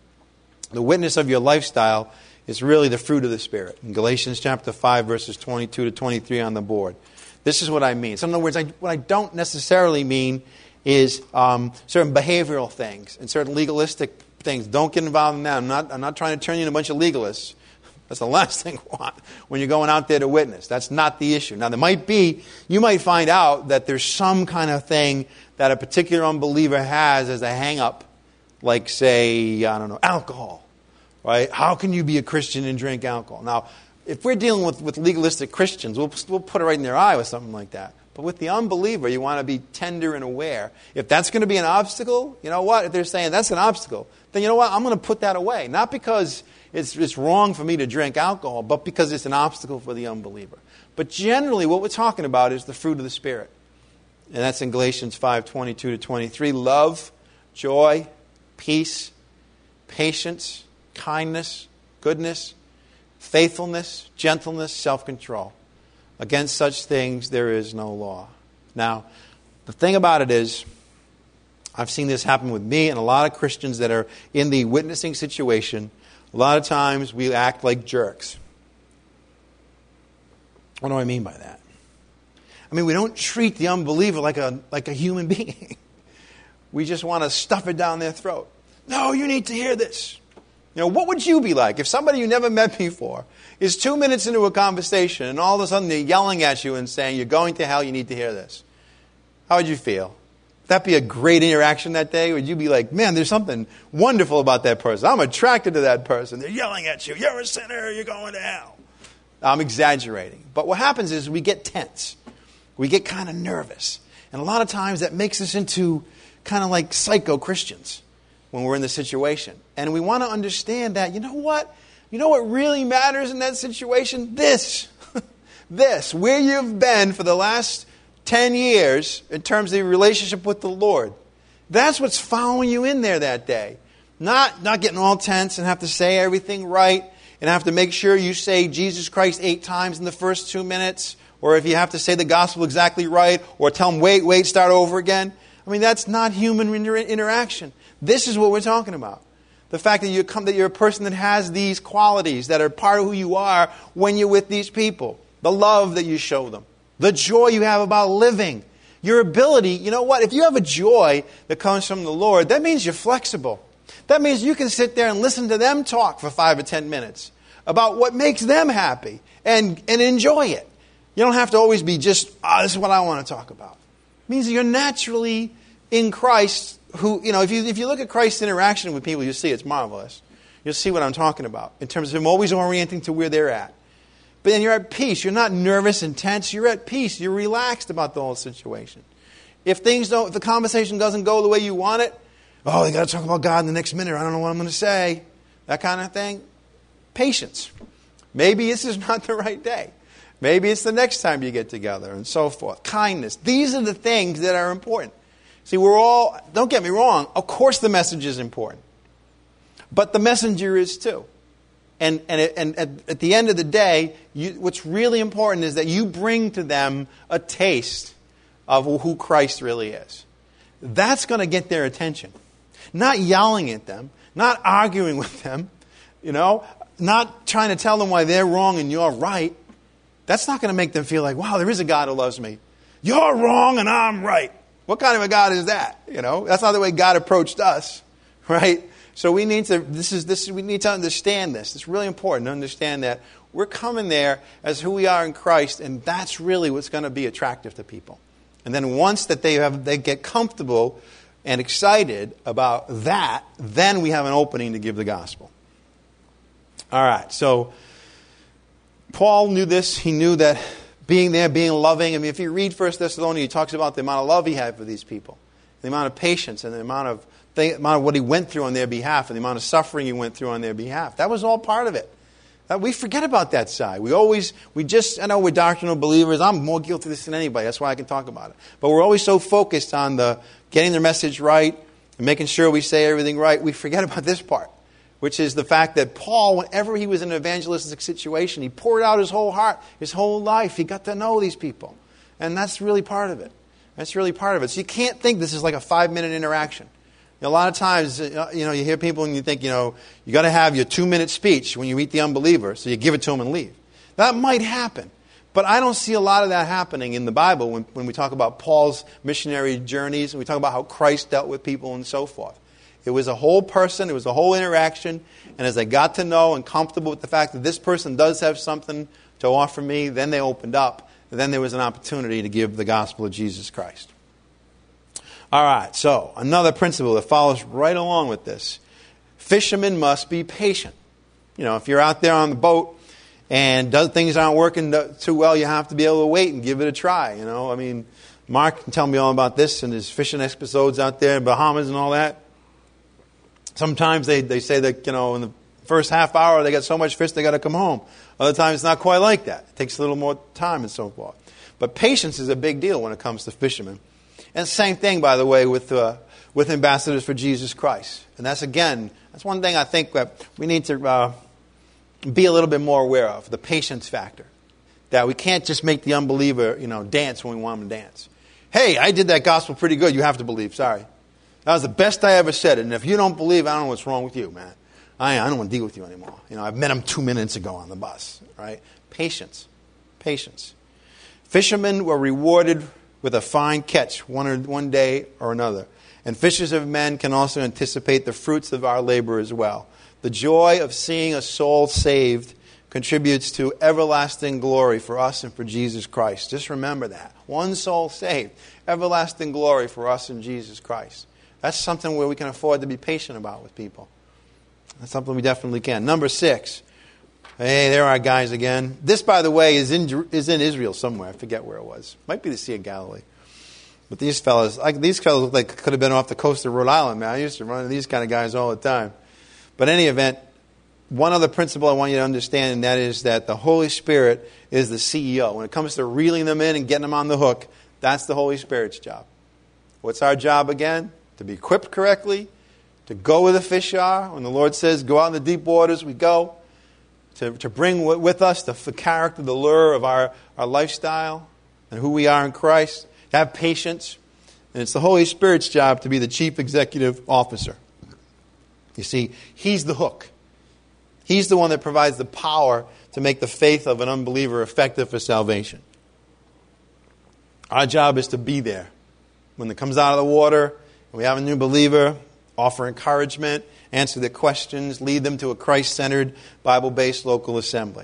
the witness of your lifestyle is really the fruit of the Spirit. In Galatians chapter five, verses twenty-two to twenty-three on the board. This is what I mean. So in other words, I, what I don't necessarily mean is um, certain behavioral things and certain legalistic things. Don't get involved in that. I'm not, I'm not trying to turn you into a bunch of legalists. That's the last thing you want when you're going out there to witness. That's not the issue. Now, there might be, you might find out that there's some kind of thing that a particular unbeliever has as a hang-up, like, say, I don't know, alcohol, right? How can you be a Christian and drink alcohol? Now, if we're dealing with, with legalistic Christians, we'll, we'll put it right in their eye with something like that. But with the unbeliever, you want to be tender and aware. If that's going to be an obstacle, you know what? If they're saying that's an obstacle, then you know what? I'm going to put that away. Not because it's, it's wrong for me to drink alcohol, but because it's an obstacle for the unbeliever. But generally, what we're talking about is the fruit of the Spirit. And that's in Galatians five, twenty-two to twenty-three. Love, joy, peace, patience, kindness, goodness, faithfulness, gentleness, self-control. Against such things there is no law. Now, the thing about it is, I've seen this happen with me and a lot of Christians that are in the witnessing situation. A lot of times we act like jerks. What do I mean by that? I mean, we don't treat the unbeliever like a like a human being. We just want to stuff it down their throat. No, you need to hear this. You know, what would you be like if somebody you never met before is two minutes into a conversation and all of a sudden they're yelling at you and saying, you're going to hell, you need to hear this? How would you feel? Would that be a great interaction that day? Would you be like, man, there's something wonderful about that person. I'm attracted to that person. They're yelling at you. You're a sinner. You're going to hell. I'm exaggerating. But what happens is we get tense. We get kind of nervous. And a lot of times that makes us into kind of like psycho Christians when we're in the situation. And we want to understand that, you know what? You know what really matters in that situation? This. This. Where you've been for the last ten years in terms of your relationship with the Lord. That's what's following you in there that day. Not, not getting all tense and have to say everything right and have to make sure you say Jesus Christ eight times in the first two minutes. Or if you have to say the gospel exactly right or tell them, wait, wait, start over again. I mean, that's not human inter- interaction. This is what we're talking about. The fact that you come, that you're a person that has these qualities that are part of who you are when you're with these people. The love that you show them. The joy you have about living. Your ability, you know what? If you have a joy that comes from the Lord, that means you're flexible. That means you can sit there and listen to them talk for five or ten minutes about what makes them happy and, and enjoy it. You don't have to always be just, oh, this is what I want to talk about. It means you're naturally in Christ. Who, you know, if you if you look at Christ's interaction with people, you see it's marvelous. You'll see what I'm talking about in terms of him always orienting to where they're at. But then you're at peace. You're not nervous and tense. You're at peace. You're relaxed about the whole situation. If things don't, if the conversation doesn't go the way you want it, oh, they got to talk about God in the next minute. I don't know what I'm going to say. That kind of thing. Patience. Maybe this is not the right day. Maybe it's the next time you get together and so forth. Kindness. These are the things that are important. See, we're all, don't get me wrong, of course the message is important. But the messenger is too. And, and, and at, at the end of the day, you, what's really important is that you bring to them a taste of who Christ really is. That's going to get their attention. Not yelling at them, not arguing with them, you know, not trying to tell them why they're wrong and you're right. That's not going to make them feel like, wow, there is a God who loves me. You're wrong and I'm right. What kind of a God is that? You know, that's not the way God approached us, right? So we need to. This is this. We need to understand this. It's really important to understand that we're coming there as who we are in Christ, and that's really what's going to be attractive to people. And then once that they have, they get comfortable and excited about that, then we have an opening to give the gospel. All right. So Paul knew this. He knew that. Being there, being loving. I mean, if you read First Thessalonians, he talks about the amount of love he had for these people, the amount of patience, and the amount of, the amount of what he went through on their behalf, and the amount of suffering he went through on their behalf. That was all part of it. That we forget about that side. We always, we just, I know we're doctrinal believers. I'm more guilty of this than anybody. That's why I can talk about it. But we're always so focused on the getting the message right and making sure we say everything right. We forget about this part, which is the fact that Paul, whenever he was in an evangelistic situation, he poured out his whole heart, his whole life. He got to know these people. And that's really part of it. That's really part of it. So you can't think this is like a five-minute interaction. You know, a lot of times, you know, you hear people and you think, you know, you got to have your two-minute speech when you meet the unbeliever, so you give it to them and leave. That might happen. But I don't see a lot of that happening in the Bible when, when we talk about Paul's missionary journeys and we talk about how Christ dealt with people and so forth. It was a whole person. It was a whole interaction. And as I got to know and comfortable with the fact that this person does have something to offer me, then they opened up. And then there was an opportunity to give the gospel of Jesus Christ. All right. So another principle that follows right along with this. Fishermen must be patient. You know, if you're out there on the boat and does, things aren't working too well, you have to be able to wait and give it a try. You know, I mean, Mark can tell me all about this and his fishing episodes out there in Bahamas and all that. Sometimes they, they say that, you know, in the first half hour they got so much fish they got to come home. Other times it's not quite like that. It takes a little more time and so forth. But patience is a big deal when it comes to fishermen. And same thing, by the way, with uh, with ambassadors for Jesus Christ. And that's, again, that's one thing I think that we need to uh, be a little bit more aware of, the patience factor. That we can't just make the unbeliever, you know, dance when we want him to dance. Hey, I did that gospel pretty good. You have to believe. Sorry. That was the best I ever said it. And if you don't believe, I don't know what's wrong with you, man. I, I don't want to deal with you anymore. You know, I met him two minutes ago on the bus. Right? Patience. Patience. Fishermen were rewarded with a fine catch one, or, one day or another. And fishers of men can also anticipate the fruits of our labor as well. The joy of seeing a soul saved contributes to everlasting glory for us and for Jesus Christ. Just remember that. One soul saved. Everlasting glory for us and Jesus Christ. That's something where we can afford to be patient about with people. That's something we definitely can. Number six. Hey, there are guys again. This, by the way, is in is in Israel somewhere. I forget where it was. Might be the Sea of Galilee. But these fellas, like these fellas look like could have been off the coast of Rhode Island, man. I used to run into these kind of guys all the time. But in any event, one other principle I want you to understand, and that is that the Holy Spirit is the C E O. When it comes to reeling them in and getting them on the hook, that's the Holy Spirit's job. What's our job again? To be equipped correctly, to go where the fish are. When the Lord says, go out in the deep waters, we go. To, to bring with us the, the character, the lure of our, our lifestyle and who we are in Christ. To have patience. And it's the Holy Spirit's job to be the chief executive officer. You see, he's the hook. He's the one that provides the power to make the faith of an unbeliever effective for salvation. Our job is to be there. When it comes out of the water, and we have a new believer, offer encouragement, answer their questions, lead them to a Christ-centered, Bible-based local assembly.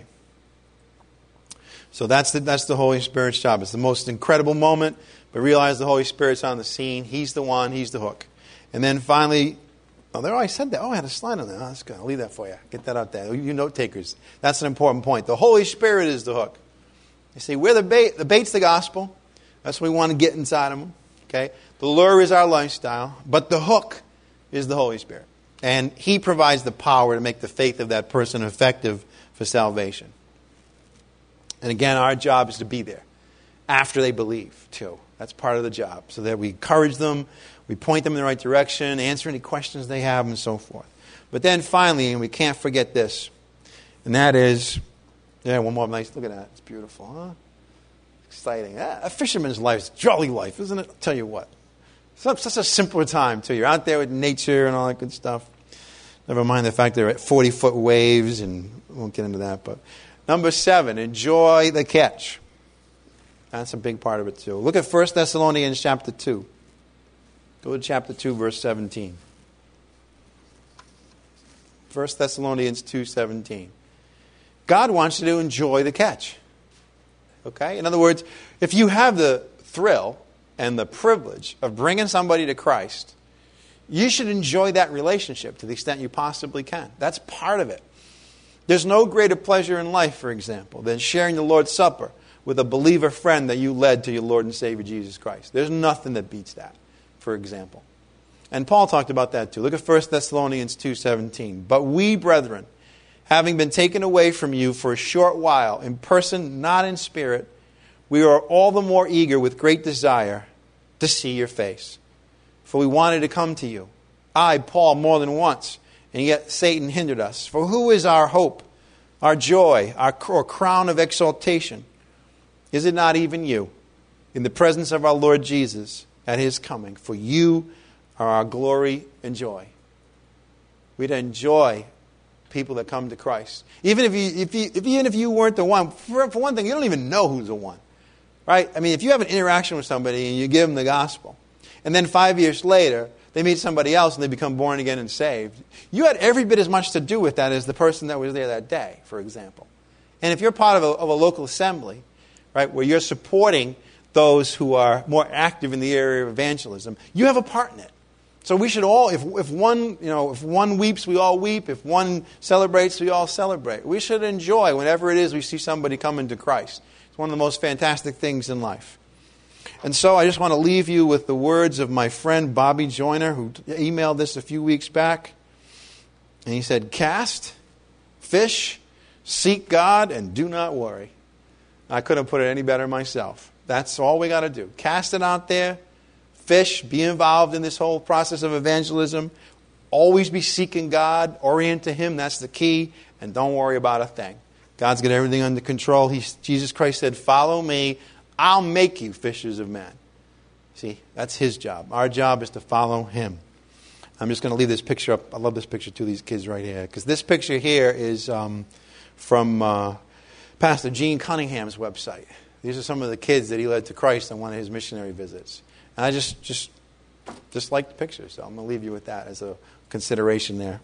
So that's the, that's the Holy Spirit's job. It's the most incredible moment, but realize the Holy Spirit's on the scene. He's the one. He's the hook. And then finally, oh, there I said that. Oh, I had a slide on that. Oh, that's good. I'll leave that for you. Get that out there. You note takers. That's an important point. The Holy Spirit is the hook. You see, we're the bait. The bait's the gospel. That's what we want to get inside of them. Okay? The lure is our lifestyle, but the hook is the Holy Spirit. And he provides the power to make the faith of that person effective for salvation. And again, our job is to be there after they believe, too. That's part of the job. So that we encourage them, we point them in the right direction, answer any questions they have, and so forth. But then finally, and we can't forget this, and that is, yeah, one more nice, look at that. It's beautiful, huh? Exciting. Ah, a fisherman's life is a jolly life, isn't it? I'll tell you what. It's such a simpler time, too. You're out there with nature and all that good stuff. Never mind the fact they're at forty-foot waves, and we won't get into that. But number seven, enjoy the catch. That's a big part of it, too. Look at First Thessalonians chapter two. Go to chapter two, verse seventeen. First Thessalonians two seventeen. God wants you to enjoy the catch. Okay? In other words, if you have the thrill and the privilege of bringing somebody to Christ, you should enjoy that relationship to the extent you possibly can. That's part of it. There's no greater pleasure in life, for example, than sharing the Lord's Supper with a believer friend that you led to your Lord and Savior Jesus Christ. There's nothing that beats that, for example. And Paul talked about that too. Look at First Thessalonians two seventeen. But we, brethren, having been taken away from you for a short while, in person, not in spirit, we are all the more eager with great desire to see your face. For we wanted to come to you, I, Paul, more than once, and yet Satan hindered us. For who is our hope, our joy, our or crown of exaltation? Is it not even you, in the presence of our Lord Jesus at his coming? For you are our glory and joy. We'd enjoy people that come to Christ. Even if you, if you, if, even if you weren't the one, for, for one thing, you don't even know who's the one. Right? I mean, if you have an interaction with somebody and you give them the gospel, and then five years later, they meet somebody else and they become born again and saved, you had every bit as much to do with that as the person that was there that day, for example. And if you're part of a, of a local assembly, right, where you're supporting those who are more active in the area of evangelism, you have a part in it. So we should all, if if one, you know, if one weeps, we all weep. If one celebrates, we all celebrate. We should enjoy whenever it is we see somebody coming to Christ. It's one of the most fantastic things in life. And so I just want to leave you with the words of my friend Bobby Joyner, who emailed this a few weeks back. And he said, cast, fish, seek God, and do not worry. I couldn't put it any better myself. That's all we got to do. Cast it out there. Fish, be involved in this whole process of evangelism. Always be seeking God. Orient to him. That's the key. And don't worry about a thing. God's got everything under control. He, Jesus Christ said, follow me. I'll make you fishers of men. See, that's his job. Our job is to follow him. I'm just going to leave this picture up. I love this picture too, these kids right here. Because this picture here is um, from uh, Pastor Gene Cunningham's website. These are some of the kids that he led to Christ on one of his missionary visits. And I just just just like the picture, so I'm going to leave you with that as a consideration there.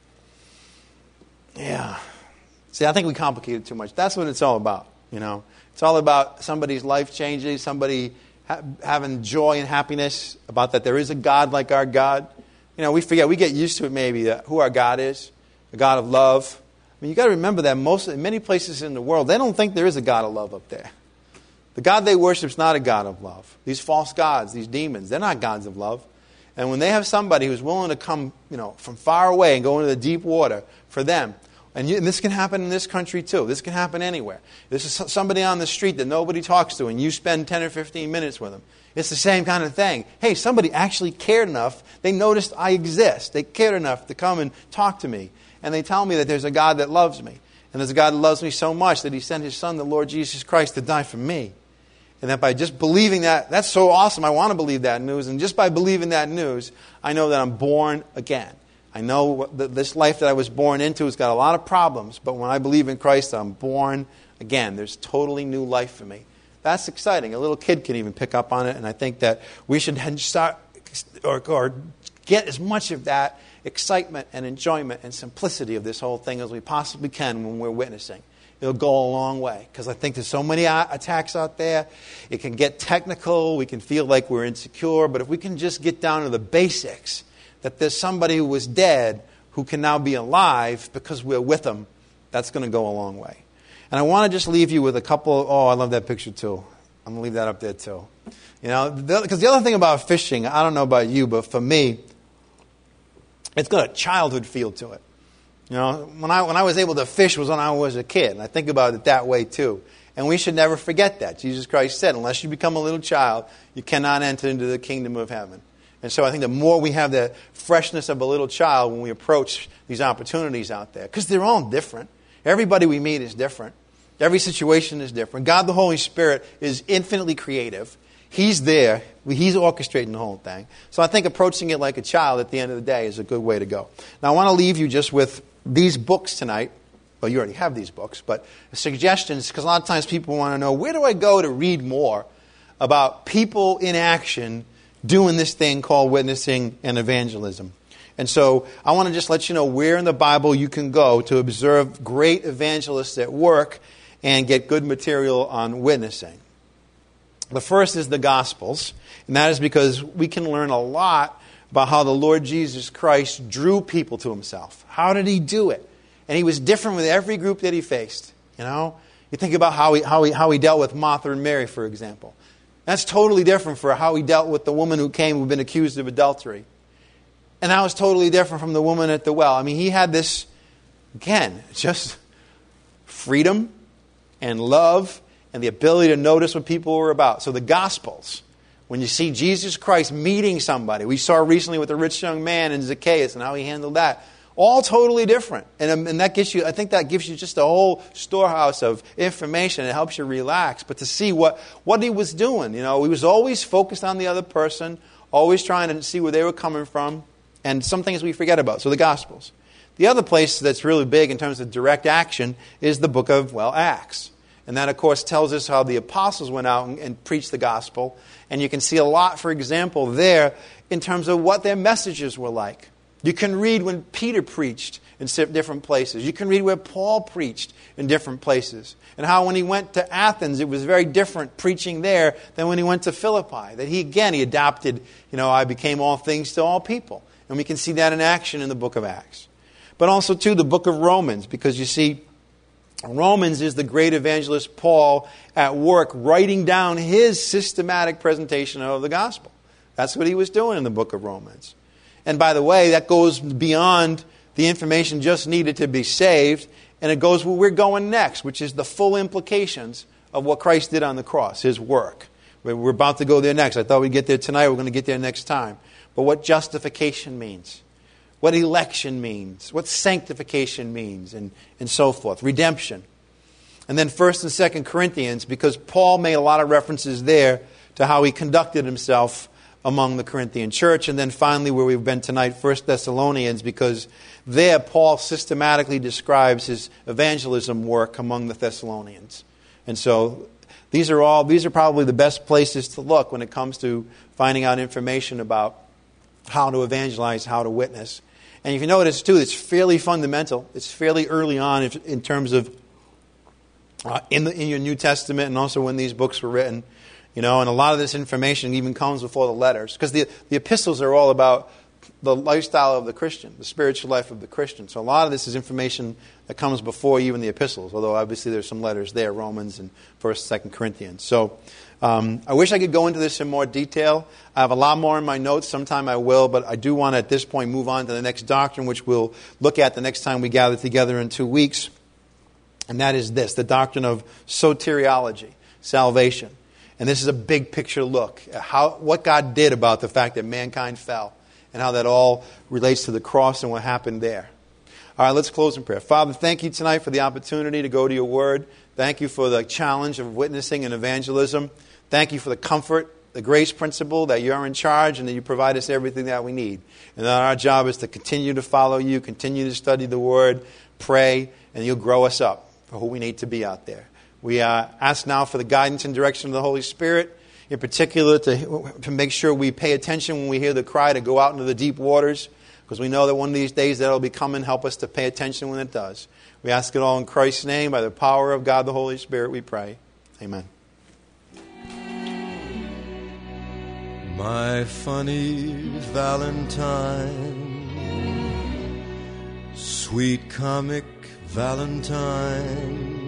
Yeah. See, I think we complicate it too much. That's what it's all about, you know. It's all about somebody's life changing, somebody ha- having joy and happiness about that there is a God like our God. You know, we forget, we get used to it maybe, that who our God is, a God of love. I mean, you got to remember that most in many places in the world, they don't think there is a God of love up there. The God they worship is not a God of love. These false gods, these demons, they're not gods of love. And when they have somebody who's willing to come, you know, from far away and go into the deep water for them, and, you, and this can happen in this country too. This can happen anywhere. This is somebody on the street that nobody talks to, and you spend ten or fifteen minutes with them. It's the same kind of thing. Hey, somebody actually cared enough. They noticed I exist. They cared enough to come and talk to me. And they tell me that there's a God that loves me. And there's a God that loves me so much that he sent his son, the Lord Jesus Christ, to die for me. And that by just believing that, that's so awesome. I want to believe that news. And just by believing that news, I know that I'm born again. I know that this life that I was born into has got a lot of problems, but when I believe in Christ, I'm born again. There's totally new life for me. That's exciting. A little kid can even pick up on it, and I think that we should start or, or get as much of that excitement and enjoyment and simplicity of this whole thing as we possibly can when we're witnessing. It'll go a long way, because I think there's so many attacks out there. It can get technical. We can feel like we're insecure. But if we can just get down to the basics, that there's somebody who was dead who can now be alive because we're with them, that's going to go a long way. And I want to just leave you with a couple of, oh, I love that picture too. I'm going to leave that up there too. You know, because the, the other thing about fishing, I don't know about you, but for me, it's got a childhood feel to it. You know, when I when I was able to fish was when I was a kid, and I think about it that way too. And we should never forget that. Jesus Christ said, unless you become a little child, you cannot enter into the kingdom of heaven. And so I think the more we have the freshness of a little child when we approach these opportunities out there, because they're all different. Everybody we meet is different. Every situation is different. God the Holy Spirit is infinitely creative. He's there. He's orchestrating the whole thing. So I think approaching it like a child at the end of the day is a good way to go. Now I want to leave you just with these books tonight. Well, you already have these books, but suggestions, because a lot of times people want to know, where do I go to read more about people in action doing this thing called witnessing and evangelism? And so I want to just let you know where in the Bible you can go to observe great evangelists at work and get good material on witnessing. The first is the Gospels, and that is because we can learn a lot about how the Lord Jesus Christ drew people to himself. How did he do it? And he was different with every group that he faced. You know, you think about how he, how he, how he dealt with Martha and Mary, for example. That's totally different for how he dealt with the woman who came who'd been accused of adultery. And that was totally different from the woman at the well. I mean, he had this, again, just freedom and love and the ability to notice what people were about. So the Gospels, when you see Jesus Christ meeting somebody, we saw recently with the rich young man and Zacchaeus and how he handled that, all totally different. And, and that gives you, I think that gives you just a whole storehouse of information. It helps you relax. But to see what, what he was doing, you know, he was always focused on the other person, always trying to see where they were coming from, and some things we forget about. So the Gospels. The other place that's really big in terms of direct action is the book of, well, Acts. And that, of course, tells us how the apostles went out and, and preached the gospel. And you can see a lot, for example, there in terms of what their messages were like. You can read when Peter preached in different places. You can read where Paul preached in different places. And how when he went to Athens, it was very different preaching there than when he went to Philippi. That he, again, he adopted, you know, I became all things to all people. And we can see that in action in the book of Acts. But also, too, the book of Romans, because you see, Romans is the great evangelist Paul at work writing down his systematic presentation of the gospel. That's what he was doing in the book of Romans. And by the way, that goes beyond the information just needed to be saved, and it goes where we're going next, which is the full implications of what Christ did on the cross, his work. We're about to go there next. I thought we'd get there tonight. We're going to get there next time. But what justification means, what election means, what sanctification means, and, and so forth. Redemption. And then First and Second Corinthians, because Paul made a lot of references there to how he conducted himself among the Corinthian church. And then finally, where we've been tonight, First Thessalonians, because there Paul systematically describes his evangelism work among the Thessalonians. And so these are all, these are probably the best places to look when it comes to finding out information about how to evangelize, how to witness. And if you notice, too, it's fairly fundamental. It's fairly early on if, in terms of uh, in, the, in your New Testament and also when these books were written. You know, and a lot of this information even comes before the letters. Because the, the epistles are all about the lifestyle of the Christian, the spiritual life of the Christian. So a lot of this is information that comes before even the epistles. Although obviously there's some letters there, Romans and First, Second Corinthians. So Um, I wish I could go into this in more detail. I have a lot more in my notes. Sometime I will, but I do want to at this point move on to the next doctrine, which we'll look at the next time we gather together in two weeks. And that is this, the doctrine of soteriology, salvation. And this is a big picture look at how, what God did about the fact that mankind fell and how that all relates to the cross and what happened there. All right, let's close in prayer. Father, thank you tonight for the opportunity to go to your word. Thank you for the challenge of witnessing and evangelism. Thank you for the comfort the grace principle, that you're in charge and that you provide us everything that we need. And that our job is to continue to follow you, continue to study the Word, pray, and you'll grow us up for who we need to be out there. We uh, ask now for the guidance and direction of the Holy Spirit, in particular to, to make sure we pay attention when we hear the cry to go out into the deep waters, because we know that one of these days that will be coming. Help us to pay attention when it does. We ask it all in Christ's name, by the power of God the Holy Spirit, we pray. Amen. My funny Valentine, sweet comic Valentine,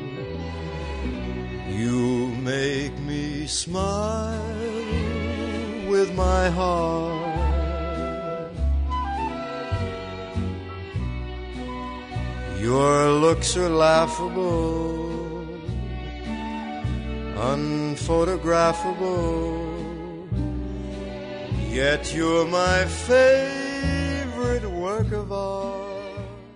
you make me smile with my heart. Your looks are laughable, unphotographable, yet you're my favorite work of art.